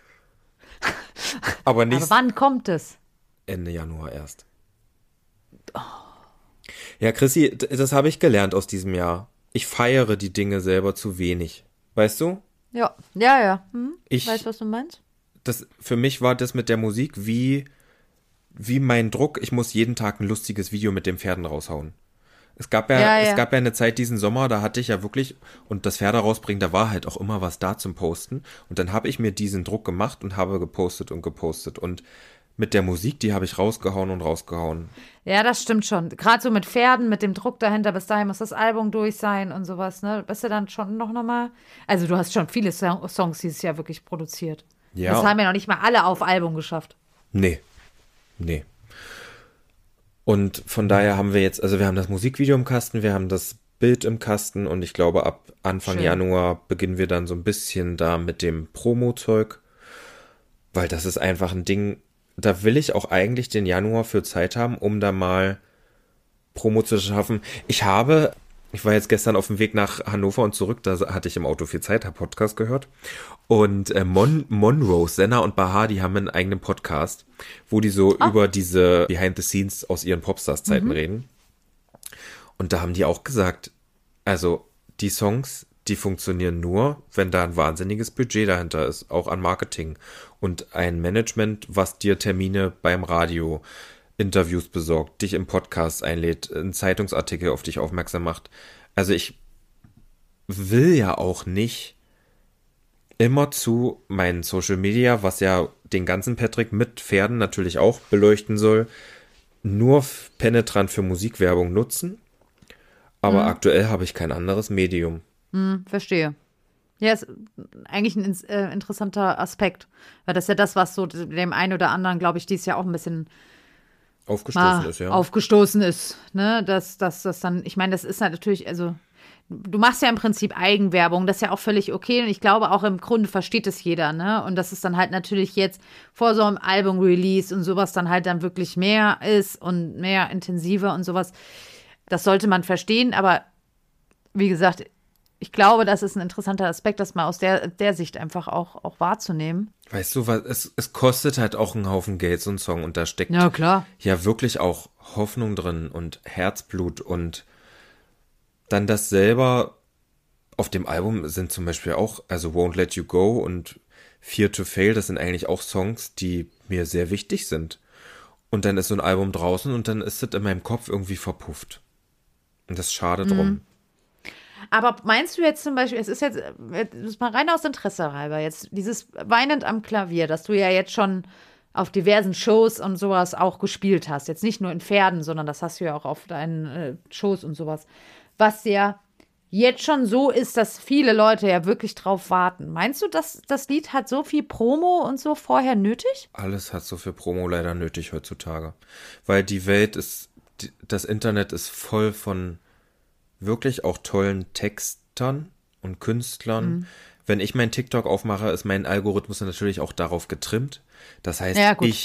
Aber nicht. Aber wann kommt es? Ende Januar erst. Oh. Ja, Chrissy, das habe ich gelernt aus diesem Jahr. Ich feiere die Dinge selber zu wenig. Weißt du? Ja. Ich weiß, was du meinst. Für mich war das mit der Musik wie mein Druck, ich muss jeden Tag ein lustiges Video mit den Pferden raushauen. Es gab ja eine Zeit diesen Sommer, da hatte ich ja wirklich, und das Pferde rausbringen, da war halt auch immer was da zum Posten. Und dann habe ich mir diesen Druck gemacht und habe gepostet. Und mit der Musik, die habe ich rausgehauen. Ja, das stimmt schon. Gerade so mit Pferden, mit dem Druck dahinter, bis dahin muss das Album durch sein und sowas, ne? Bist du dann schon noch mal? Also du hast schon viele Songs dieses Jahr wirklich produziert. Ja. Das haben ja noch nicht mal alle auf Album geschafft. Nee. Und von daher haben wir jetzt, also wir haben das Musikvideo im Kasten, wir haben das Bild im Kasten und ich glaube, ab Anfang Schön. Januar beginnen wir dann so ein bisschen da mit dem Promo-Zeug, weil das ist einfach ein Ding, da will ich auch eigentlich den Januar für Zeit haben, um da mal Promo zu schaffen. Ich war jetzt gestern auf dem Weg nach Hannover und zurück, da hatte ich im Auto viel Zeit, habe Podcast gehört. Und Monroe, Senna und Bahar, die haben einen eigenen Podcast, wo die so über diese Behind the Scenes aus ihren Popstars-Zeiten reden. Und da haben die auch gesagt, also die Songs, die funktionieren nur, wenn da ein wahnsinniges Budget dahinter ist, auch an Marketing und ein Management, was dir Termine beim Radio, Interviews besorgt, dich im Podcast einlädt, einen Zeitungsartikel auf dich aufmerksam macht. Also ich will ja auch nicht immer zu meinen Social Media, was ja den ganzen Patrick mit Pferden natürlich auch beleuchten soll, nur penetrant für Musikwerbung nutzen. Aber aktuell habe ich kein anderes Medium. Verstehe. Ja, ist eigentlich ein interessanter Aspekt. Weil das ist ja das, was so dem einen oder anderen, glaube ich, dieses Jahr auch ein bisschen Aufgestoßen ist, ja. aufgestoßen ist. Ne? Dass das dann, ich meine, das ist halt natürlich, also du machst ja im Prinzip Eigenwerbung, das ist ja auch völlig okay. Und ich glaube auch im Grunde versteht es jeder, ne? Und dass es dann halt natürlich jetzt vor so einem Album-Release und sowas dann halt dann wirklich mehr ist und mehr intensiver und sowas. Das sollte man verstehen, aber wie gesagt, ich glaube, das ist ein interessanter Aspekt, das mal aus der Sicht einfach auch wahrzunehmen. Weißt du, es kostet halt auch einen Haufen Geld, so ein Song, und da steckt Ja, klar. ja wirklich auch Hoffnung drin und Herzblut, und dann das selber auf dem Album sind zum Beispiel auch, also Won't Let You Go und Fear to Fail, das sind eigentlich auch Songs, die mir sehr wichtig sind. Und dann ist so ein Album draußen und dann ist es in meinem Kopf irgendwie verpufft. Und das ist schade drum. Aber meinst du jetzt zum Beispiel, es ist jetzt, das ist mal rein aus Interesse halber, jetzt dieses Weinend am Klavier, das du ja jetzt schon auf diversen Shows und sowas auch gespielt hast. Jetzt nicht nur in Pferden, sondern das hast du ja auch auf deinen Shows und sowas. Was ja jetzt schon so ist, dass viele Leute ja wirklich drauf warten. Meinst du, dass das Lied hat so viel Promo und so vorher nötig? Alles hat so viel Promo leider nötig heutzutage. Weil die Welt ist, das Internet ist voll von wirklich auch tollen Textern und Künstlern. Wenn ich mein TikTok aufmache, ist mein Algorithmus natürlich auch darauf getrimmt. Das heißt, Ja, gut.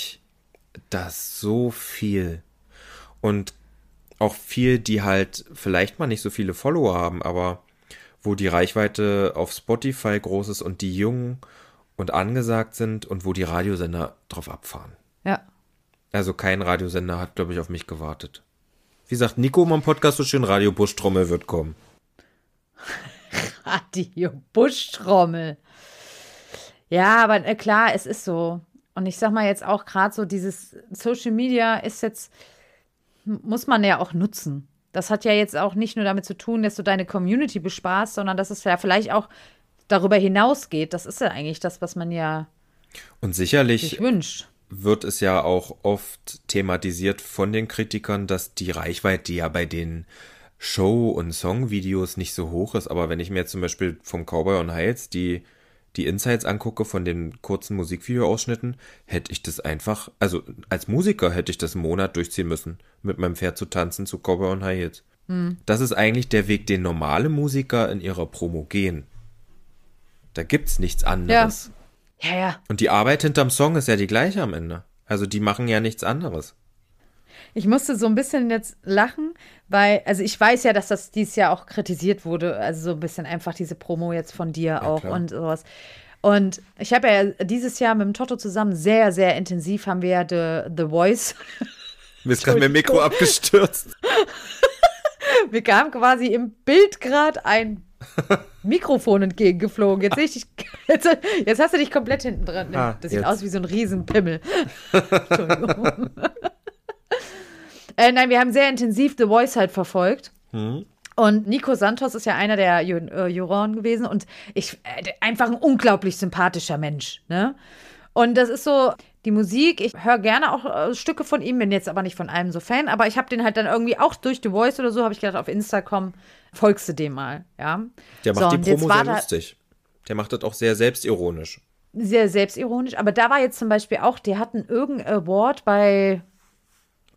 das so viel. Und auch viel, die halt vielleicht mal nicht so viele Follower haben, aber wo die Reichweite auf Spotify groß ist und die jung und angesagt sind und wo die Radiosender drauf abfahren. Ja. Also kein Radiosender hat, glaube ich, auf mich gewartet. Wie sagt Nico im Podcast so schön, Radio Buschtrommel wird kommen. Radio Buschtrommel. Ja, aber klar, es ist so. Und ich sag mal jetzt auch gerade so, dieses Social Media ist jetzt, muss man ja auch nutzen. Das hat ja jetzt auch nicht nur damit zu tun, dass du deine Community besparst, sondern dass es ja vielleicht auch darüber hinausgeht. Das ist ja eigentlich das, was man ja Und sich sicherlich wünscht. wird es ja auch oft thematisiert von den Kritikern, dass die Reichweite ja bei den Show- und Songvideos nicht so hoch ist. Aber wenn ich mir jetzt zum Beispiel vom Cowboy on Heights die Insights angucke von den kurzen Musikvideo-Ausschnitten, hätte ich das einfach, also als Musiker hätte ich das einen Monat durchziehen müssen, mit meinem Pferd zu tanzen zu Cowboy on Heights. Das ist eigentlich der Weg, den normale Musiker in ihrer Promo gehen. Da gibt's nichts anderes. Ja, ja. Und die Arbeit hinterm Song ist ja die gleiche am Ende. Also die machen ja nichts anderes. Ich musste so ein bisschen jetzt lachen, weil, also ich weiß ja, dass das dieses Jahr auch kritisiert wurde, also so ein bisschen einfach diese Promo jetzt von dir auch klar. und sowas. Und ich habe ja dieses Jahr mit dem Toto zusammen sehr, sehr intensiv haben wir ja The Voice. Mir ist gerade mein Mikro abgestürzt. Mir kam quasi im Bild gerade ein Mikrofon entgegengeflogen. Jetzt sehe ich dich, jetzt hast du dich komplett hinten dran. Das sieht jetzt. aus wie so ein Riesenpimmel. Entschuldigung. Nein, wir haben sehr intensiv The Voice halt verfolgt. Und Nico Santos ist ja einer der Juroren gewesen und einfach ein unglaublich sympathischer Mensch, ne? Und das ist so, die Musik, ich höre gerne auch Stücke von ihm, bin jetzt aber nicht von einem so Fan, aber ich habe den halt dann irgendwie auch durch The Voice oder so, habe ich gedacht, auf Instagram folgst du dem mal, ja. Der macht So, die und jetzt Promo war sehr lustig. Der macht das auch sehr selbstironisch. sehr selbstironisch, aber da war jetzt zum Beispiel auch, die hatten irgendein Award bei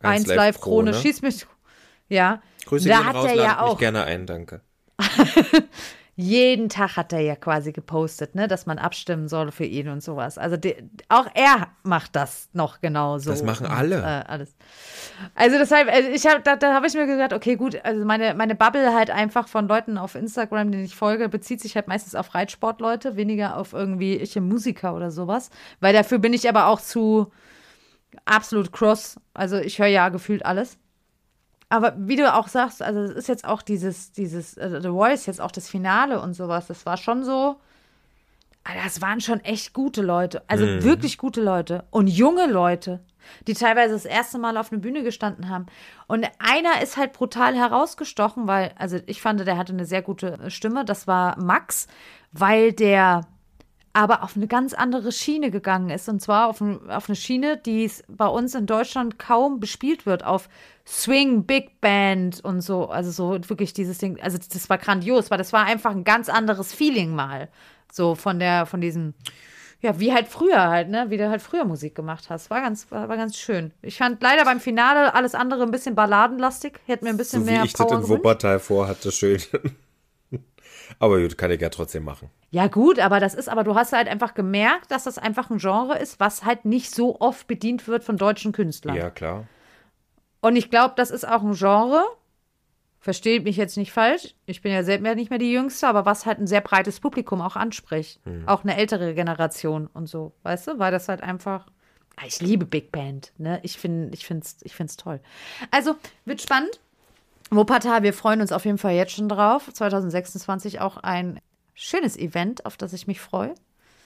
1 Live Krone, ne? schieß mich. Ja. Grüße Da gehen hat raus, er ladet ja mich auch. gerne ein, danke. Jeden Tag hat er ja quasi gepostet, ne, dass man abstimmen soll für ihn und sowas. Also auch er macht das noch genauso. Das machen und, alle. Alles. Also deshalb, da habe ich mir gesagt, okay, gut, also meine Bubble halt einfach von Leuten auf Instagram, denen ich folge, bezieht sich halt meistens auf Reitsportleute, weniger auf irgendwie Musiker oder sowas. Weil dafür bin ich aber auch zu absolut cross. Also ich höre ja gefühlt alles. Aber wie du auch sagst, also es ist jetzt auch dieses The Voice, jetzt auch das Finale und sowas, das war schon so, das waren schon echt gute Leute, also wirklich gute Leute und junge Leute, die teilweise das erste Mal auf einer Bühne gestanden haben. Und einer ist halt brutal herausgestochen, weil, also ich fand, der hatte eine sehr gute Stimme, das war Max, weil der aber auf eine ganz andere Schiene gegangen ist. Und zwar auf eine Schiene, die es bei uns in Deutschland kaum bespielt wird, auf Swing, Big Band und so. Also so wirklich dieses Ding, also das war grandios, weil das war einfach ein ganz anderes Feeling mal. So von diesem, ja, wie halt früher halt, ne? Wie du halt früher Musik gemacht hast. War ganz schön. Ich fand leider beim Finale alles andere ein bisschen balladenlastig. Hätte mir ein bisschen So mehr wie ich Power das in gewünscht. Wuppertal vorhatte, schön. Aber gut, kann ich ja trotzdem machen. Ja, gut, aber du hast halt einfach gemerkt, dass das einfach ein Genre ist, was halt nicht so oft bedient wird von deutschen Künstlern. Ja, klar. Und ich glaube, das ist auch ein Genre, versteht mich jetzt nicht falsch, ich bin ja selbst nicht mehr die Jüngste, aber was halt ein sehr breites Publikum auch anspricht. Auch eine ältere Generation und so, weißt du, weil das halt einfach, ich liebe Big Band, ne, ich find's toll. Also, wird spannend. Wuppertal, wir freuen uns auf jeden Fall jetzt schon drauf. 2026 auch ein schönes Event, auf das ich mich freue.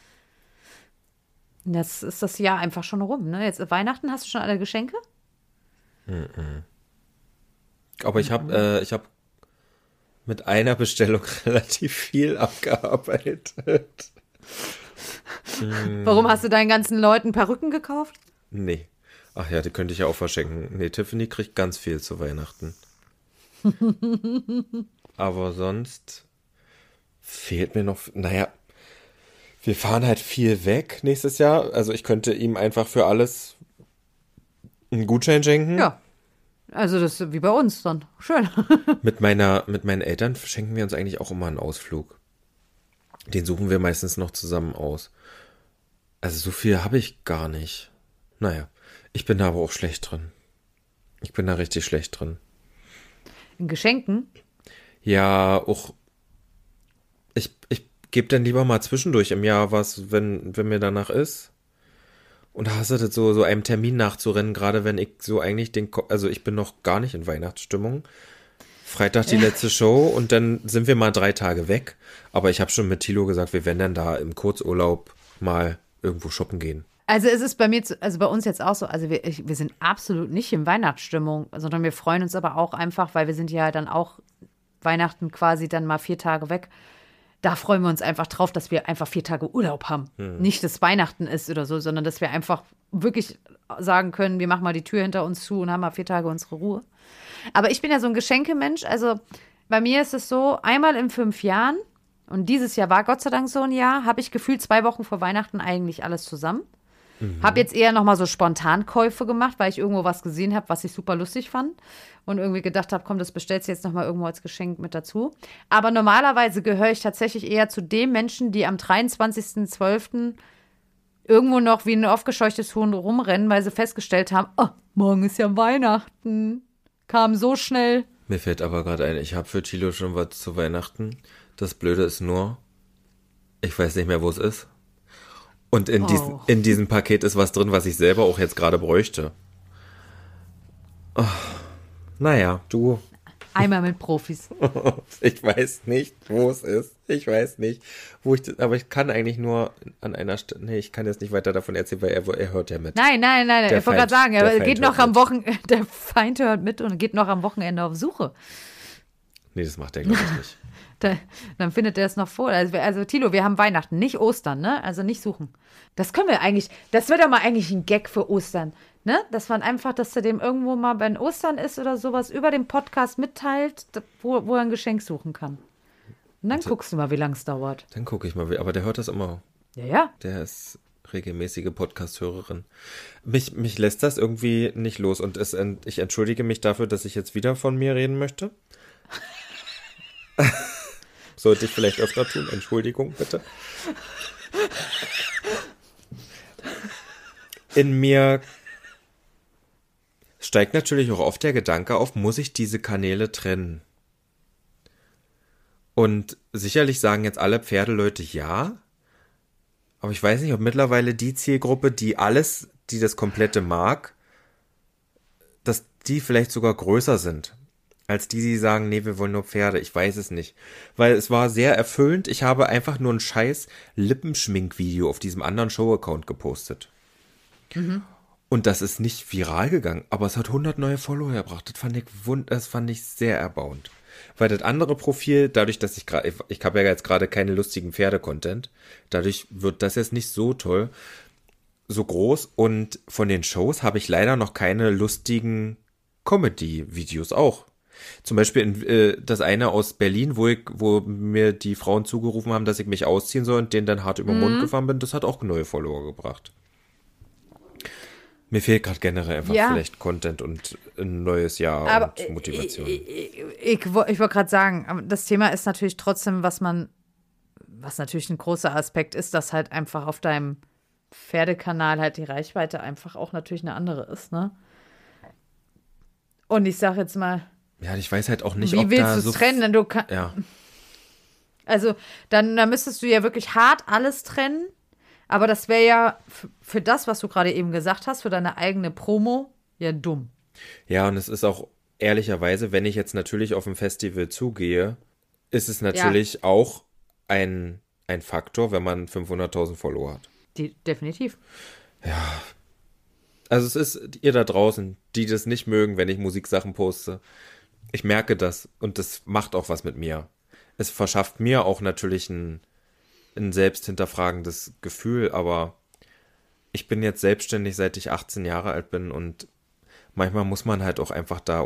Das ist das Jahr einfach schon rum, ne? Jetzt Weihnachten, hast du schon alle Geschenke? Aber ich habe mit einer Bestellung relativ viel abgearbeitet. Warum hast du deinen ganzen Leuten Perücken gekauft? Nee. Ach ja, die könnte ich ja auch verschenken. Nee, Tiffany kriegt ganz viel zu Weihnachten. Aber sonst fehlt mir noch, naja, wir fahren halt viel weg nächstes Jahr. Also ich könnte ihm einfach für alles einen Gutschein schenken. Ja. Also das ist wie bei uns dann. Schön. Mit meinen Eltern schenken wir uns eigentlich auch immer einen Ausflug. Den suchen wir meistens noch zusammen aus. Also so viel habe ich gar nicht. Naja, ich bin da aber auch schlecht drin. Ich bin da richtig schlecht drin. In Geschenken? Ja, auch ich gebe dann lieber mal zwischendurch im Jahr was, wenn mir danach ist. Und da hast du das so einem Termin nachzurennen, gerade wenn ich so eigentlich also ich bin noch gar nicht in Weihnachtsstimmung. Freitag die letzte Show und dann sind wir mal 3 Tage weg. Aber ich habe schon mit Thilo gesagt, wir werden dann da im Kurzurlaub mal irgendwo shoppen gehen. Also es ist bei uns jetzt auch so, also wir sind absolut nicht in Weihnachtsstimmung, sondern wir freuen uns aber auch einfach, weil wir sind ja dann auch Weihnachten quasi dann mal 4 Tage weg. Da freuen wir uns einfach drauf, dass wir einfach 4 Tage Urlaub haben. Nicht, dass Weihnachten ist oder so, sondern dass wir einfach wirklich sagen können, wir machen mal die Tür hinter uns zu und haben mal 4 Tage unsere Ruhe. Aber ich bin ja so ein Geschenkemensch. Also bei mir ist es so, einmal in 5 Jahren, und dieses Jahr war Gott sei Dank so ein Jahr, habe ich gefühlt 2 Wochen vor Weihnachten eigentlich alles zusammen. Habe jetzt eher nochmal so Spontankäufe gemacht, weil ich irgendwo was gesehen habe, was ich super lustig fand. Und irgendwie gedacht habe, komm, das bestellst du jetzt nochmal irgendwo als Geschenk mit dazu. Aber normalerweise gehöre ich tatsächlich eher zu den Menschen, die am 23.12. irgendwo noch wie ein aufgescheuchtes Huhn rumrennen, weil sie festgestellt haben, oh, morgen ist ja Weihnachten. Kam so schnell. Mir fällt aber gerade ein, ich habe für Thilo schon was zu Weihnachten. Das Blöde ist nur, ich weiß nicht mehr, wo es ist. Und in diesem Paket ist was drin, was ich selber auch jetzt gerade bräuchte. Oh, naja, du. Einmal mit Profis. Ich weiß nicht, wo es ist. Ich weiß nicht, wo ich das, aber ich kann eigentlich nur an einer Stelle, nee, ich kann jetzt nicht weiter davon erzählen, weil er hört ja mit. Nein, ich wollte gerade sagen, er geht noch am Wochenende, der Feind hört mit und geht noch am Wochenende auf Suche. Nee, das macht er, glaube ich, nicht. Dann findet er es noch vor. Also Thilo, wir haben Weihnachten, nicht Ostern, ne? Also nicht suchen. Das können wir eigentlich, das wird doch mal eigentlich ein Gag für Ostern, ne? Dass man einfach, dass er dem irgendwo mal, wenn Ostern ist oder sowas, über den Podcast mitteilt, wo er ein Geschenk suchen kann. Und dann guckst du mal, wie lange es dauert. Dann gucke ich mal, aber der hört das immer. Ja. Der ist regelmäßige Podcast-Hörerin. Mich lässt das irgendwie nicht los und ich entschuldige mich dafür, dass ich jetzt wieder von mir reden möchte. Sollte ich vielleicht öfter tun. Entschuldigung, bitte. In mir steigt natürlich auch oft der Gedanke auf, muss ich diese Kanäle trennen? Und sicherlich sagen jetzt alle Pferdeleute ja, aber ich weiß nicht, ob mittlerweile die Zielgruppe, die das Komplette mag, dass die vielleicht sogar größer sind, als die sagen, nee, wir wollen nur Pferde. Ich weiß es nicht. Weil es war sehr erfüllend. Ich habe einfach nur ein scheiß Lippenschminkvideo auf diesem anderen Show-Account gepostet. Mhm. Und das ist nicht viral gegangen, aber es hat 100 neue Follower gebracht. Das fand ich sehr erbauend. Weil das andere Profil, dadurch, dass ich habe ja jetzt gerade keine lustigen Pferde-Content, dadurch wird das jetzt nicht so toll, so groß. Und von den Shows habe ich leider noch keine lustigen Comedy-Videos auch. Zum Beispiel das eine aus Berlin, wo mir die Frauen zugerufen haben, dass ich mich ausziehen soll und denen dann hart über den Mund gefahren bin, das hat auch neue Follower gebracht. Mir fehlt gerade generell einfach vielleicht Content und ein neues Jahr aber und Motivation. Ich wollte gerade sagen, das Thema ist natürlich trotzdem, was natürlich ein großer Aspekt ist, dass halt einfach auf deinem Pferdekanal halt die Reichweite einfach auch natürlich eine andere ist, ne? Und ich sage jetzt mal, ja, ich weiß halt auch nicht, wie ob willst da du es trennen? Du ja. Also, da müsstest du ja wirklich hart alles trennen. Aber das wäre ja für das, was du gerade eben gesagt hast, für deine eigene Promo, ja dumm. Ja, und es ist auch ehrlicherweise, wenn ich jetzt natürlich auf ein Festival zugehe, ist es natürlich auch ein Faktor, wenn man 500.000 Follower hat. Definitiv. Ja. Also es ist ihr da draußen, die das nicht mögen, wenn ich Musiksachen poste. Ich merke das und das macht auch was mit mir. Es verschafft mir auch natürlich ein selbst hinterfragendes Gefühl, aber ich bin jetzt selbstständig, seit ich 18 Jahre alt bin und manchmal muss man halt auch einfach da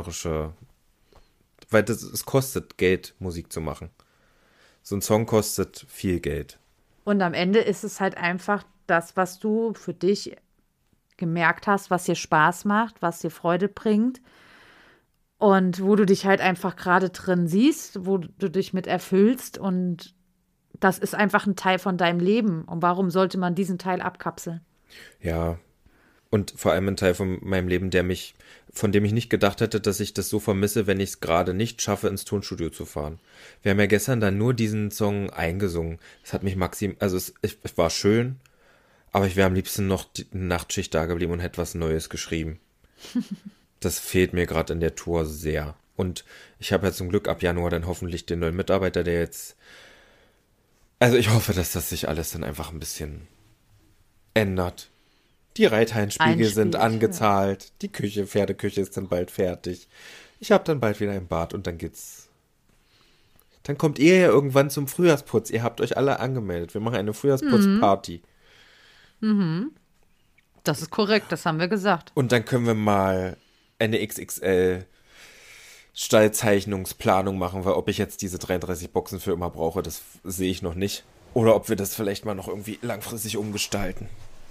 weil es kostet Geld, Musik zu machen. So ein Song kostet viel Geld. Und am Ende ist es halt einfach das, was du für dich gemerkt hast, was dir Spaß macht, was dir Freude bringt und wo du dich halt einfach gerade drin siehst, wo du dich mit erfüllst und das ist einfach ein Teil von deinem Leben. Und warum sollte man diesen Teil abkapseln? Ja, und vor allem ein Teil von meinem Leben, von dem ich nicht gedacht hätte, dass ich das so vermisse, wenn ich es gerade nicht schaffe, ins Tonstudio zu fahren. Wir haben ja gestern dann nur diesen Song eingesungen. Das hat mich es war schön, aber ich wäre am liebsten noch die Nachtschicht da geblieben und hätte was Neues geschrieben. Das fehlt mir gerade in der Tour sehr. Und ich habe ja zum Glück ab Januar dann hoffentlich den neuen Mitarbeiter, der jetzt. Also ich hoffe, dass das sich alles dann einfach ein bisschen ändert. Die Reithallenspiegel sind angezahlt, die Pferdeküche ist dann bald fertig. Ich habe dann bald wieder ein Bad und dann geht's. Dann kommt ihr ja irgendwann zum Frühjahrsputz. Ihr habt euch alle angemeldet. Wir machen eine Frühjahrsputzparty. Mhm. Das ist korrekt, das haben wir gesagt. Und dann können wir mal eine XXL Stallzeichnungsplanung machen, weil ob ich jetzt diese 33 Boxen für immer brauche, das sehe ich noch nicht. Oder ob wir das vielleicht mal noch irgendwie langfristig umgestalten.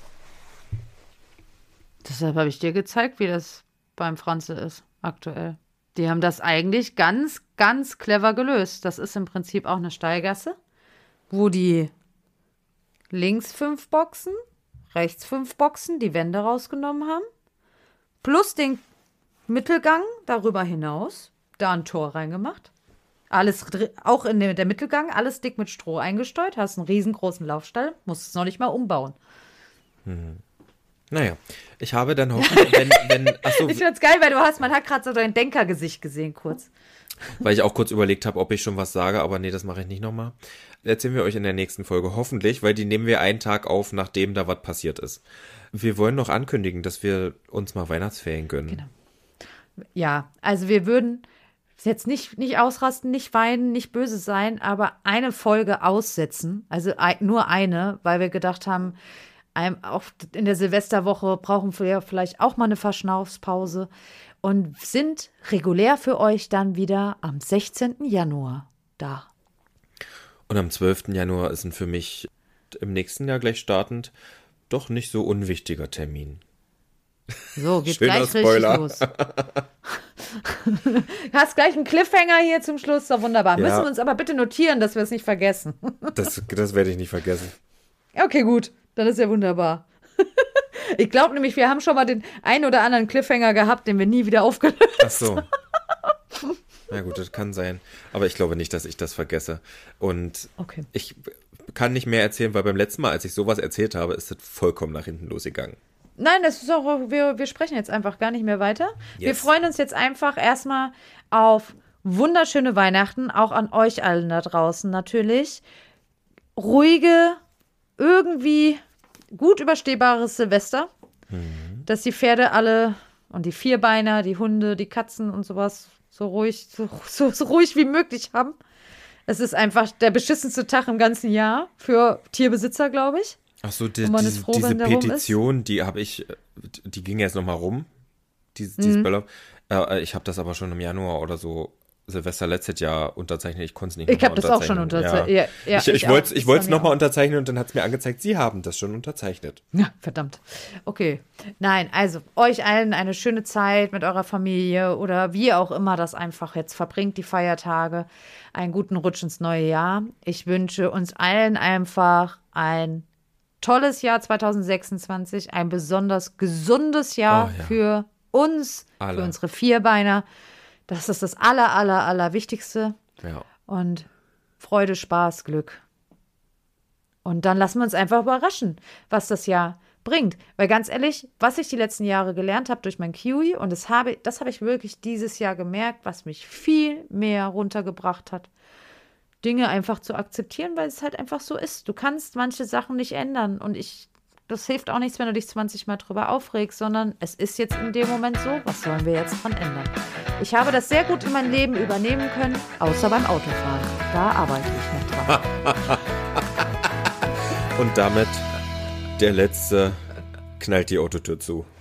Deshalb habe ich dir gezeigt, wie das beim Franze ist, aktuell. Die haben das eigentlich ganz, ganz clever gelöst. Das ist im Prinzip auch eine Stallgasse, wo die links 5 Boxen, rechts 5 Boxen die Wände rausgenommen haben, plus den Mittelgang darüber hinaus, da ein Tor reingemacht. Alles, auch in der Mittelgang, alles dick mit Stroh eingesteuert. Hast einen riesengroßen Laufstall, musst es noch nicht mal umbauen. Naja, ich habe dann hoffentlich, achso, ich find's geil, weil man hat gerade so dein Denkergesicht gesehen, kurz. Weil ich auch kurz überlegt habe, ob ich schon was sage, aber nee, das mache ich nicht nochmal. Erzählen wir euch in der nächsten Folge, hoffentlich, weil die nehmen wir einen Tag auf, nachdem da was passiert ist. Wir wollen noch ankündigen, dass wir uns mal Weihnachtsferien gönnen. Genau. Ja, also wir würden jetzt nicht ausrasten, nicht weinen, nicht böse sein, aber eine Folge aussetzen, also nur eine, weil wir gedacht haben, auch in der Silvesterwoche brauchen wir vielleicht auch mal eine Verschnaufspause und sind regulär für euch dann wieder am 16. Januar da. Und am 12. Januar sind für mich im nächsten Jahr gleich startend doch nicht so unwichtiger Termin. So, geht Schöner gleich Spoiler. richtig los. Hast gleich einen Cliffhanger hier zum Schluss, doch wunderbar. Ja. Müssen wir uns aber bitte notieren, dass wir es nicht vergessen. Das werde ich nicht vergessen. Okay, gut, dann ist ja wunderbar. Ich glaube nämlich, wir haben schon mal den einen oder anderen Cliffhanger gehabt, den wir nie wieder aufgelöst haben. Ach so. Na gut, das kann sein. Aber ich glaube nicht, dass ich das vergesse. Und Okay. ich kann nicht mehr erzählen, weil beim letzten Mal, als ich sowas erzählt habe, ist das vollkommen nach hinten losgegangen. Nein, das ist auch, wir sprechen jetzt einfach gar nicht mehr weiter. Wir Yes. freuen uns jetzt einfach erstmal auf wunderschöne Weihnachten, auch an euch allen da draußen natürlich. Ruhige, irgendwie gut überstehbares Silvester, dass die Pferde alle und die Vierbeiner, die Hunde, die Katzen und sowas so ruhig wie möglich haben. Es ist einfach der beschissenste Tag im ganzen Jahr für Tierbesitzer, glaube ich. Ach so, Und man ist froh, diese wenn der rum ist. Petition, die ging jetzt nochmal rum. Dieses Böller. Ich habe das aber schon im Januar oder so Silvester letztes Jahr unterzeichnet. Ich konnte es nicht Ich nochmal habe das auch schon unterzeichnet. Ja, Ich auch. wollte Ist es bei mir nochmal auch. unterzeichnen und dann hat es mir angezeigt, Sie haben das schon unterzeichnet. Ja, verdammt. Okay. Nein, also euch allen eine schöne Zeit mit eurer Familie oder wie auch immer das einfach jetzt verbringt, die Feiertage. Einen guten Rutsch ins neue Jahr. Ich wünsche uns allen einfach ein tolles Jahr 2026, ein besonders gesundes Jahr Oh ja. für uns, Alle. für unsere Vierbeiner. Das ist das Allerwichtigste. Ja. Und Freude, Spaß, Glück. Und dann lassen wir uns einfach überraschen, was das Jahr bringt. Weil ganz ehrlich, was ich die letzten Jahre gelernt habe durch mein Kiwi, und das habe ich wirklich dieses Jahr gemerkt, was mich viel mehr runtergebracht hat, Dinge einfach zu akzeptieren, weil es halt einfach so ist. Du kannst manche Sachen nicht ändern. Und das hilft auch nichts, wenn du dich 20 Mal drüber aufregst, sondern es ist jetzt in dem Moment so, was sollen wir jetzt dran ändern? Ich habe das sehr gut in mein Leben übernehmen können, außer beim Autofahren. Da arbeite ich noch dran. Und damit der letzte knallt die Autotür zu.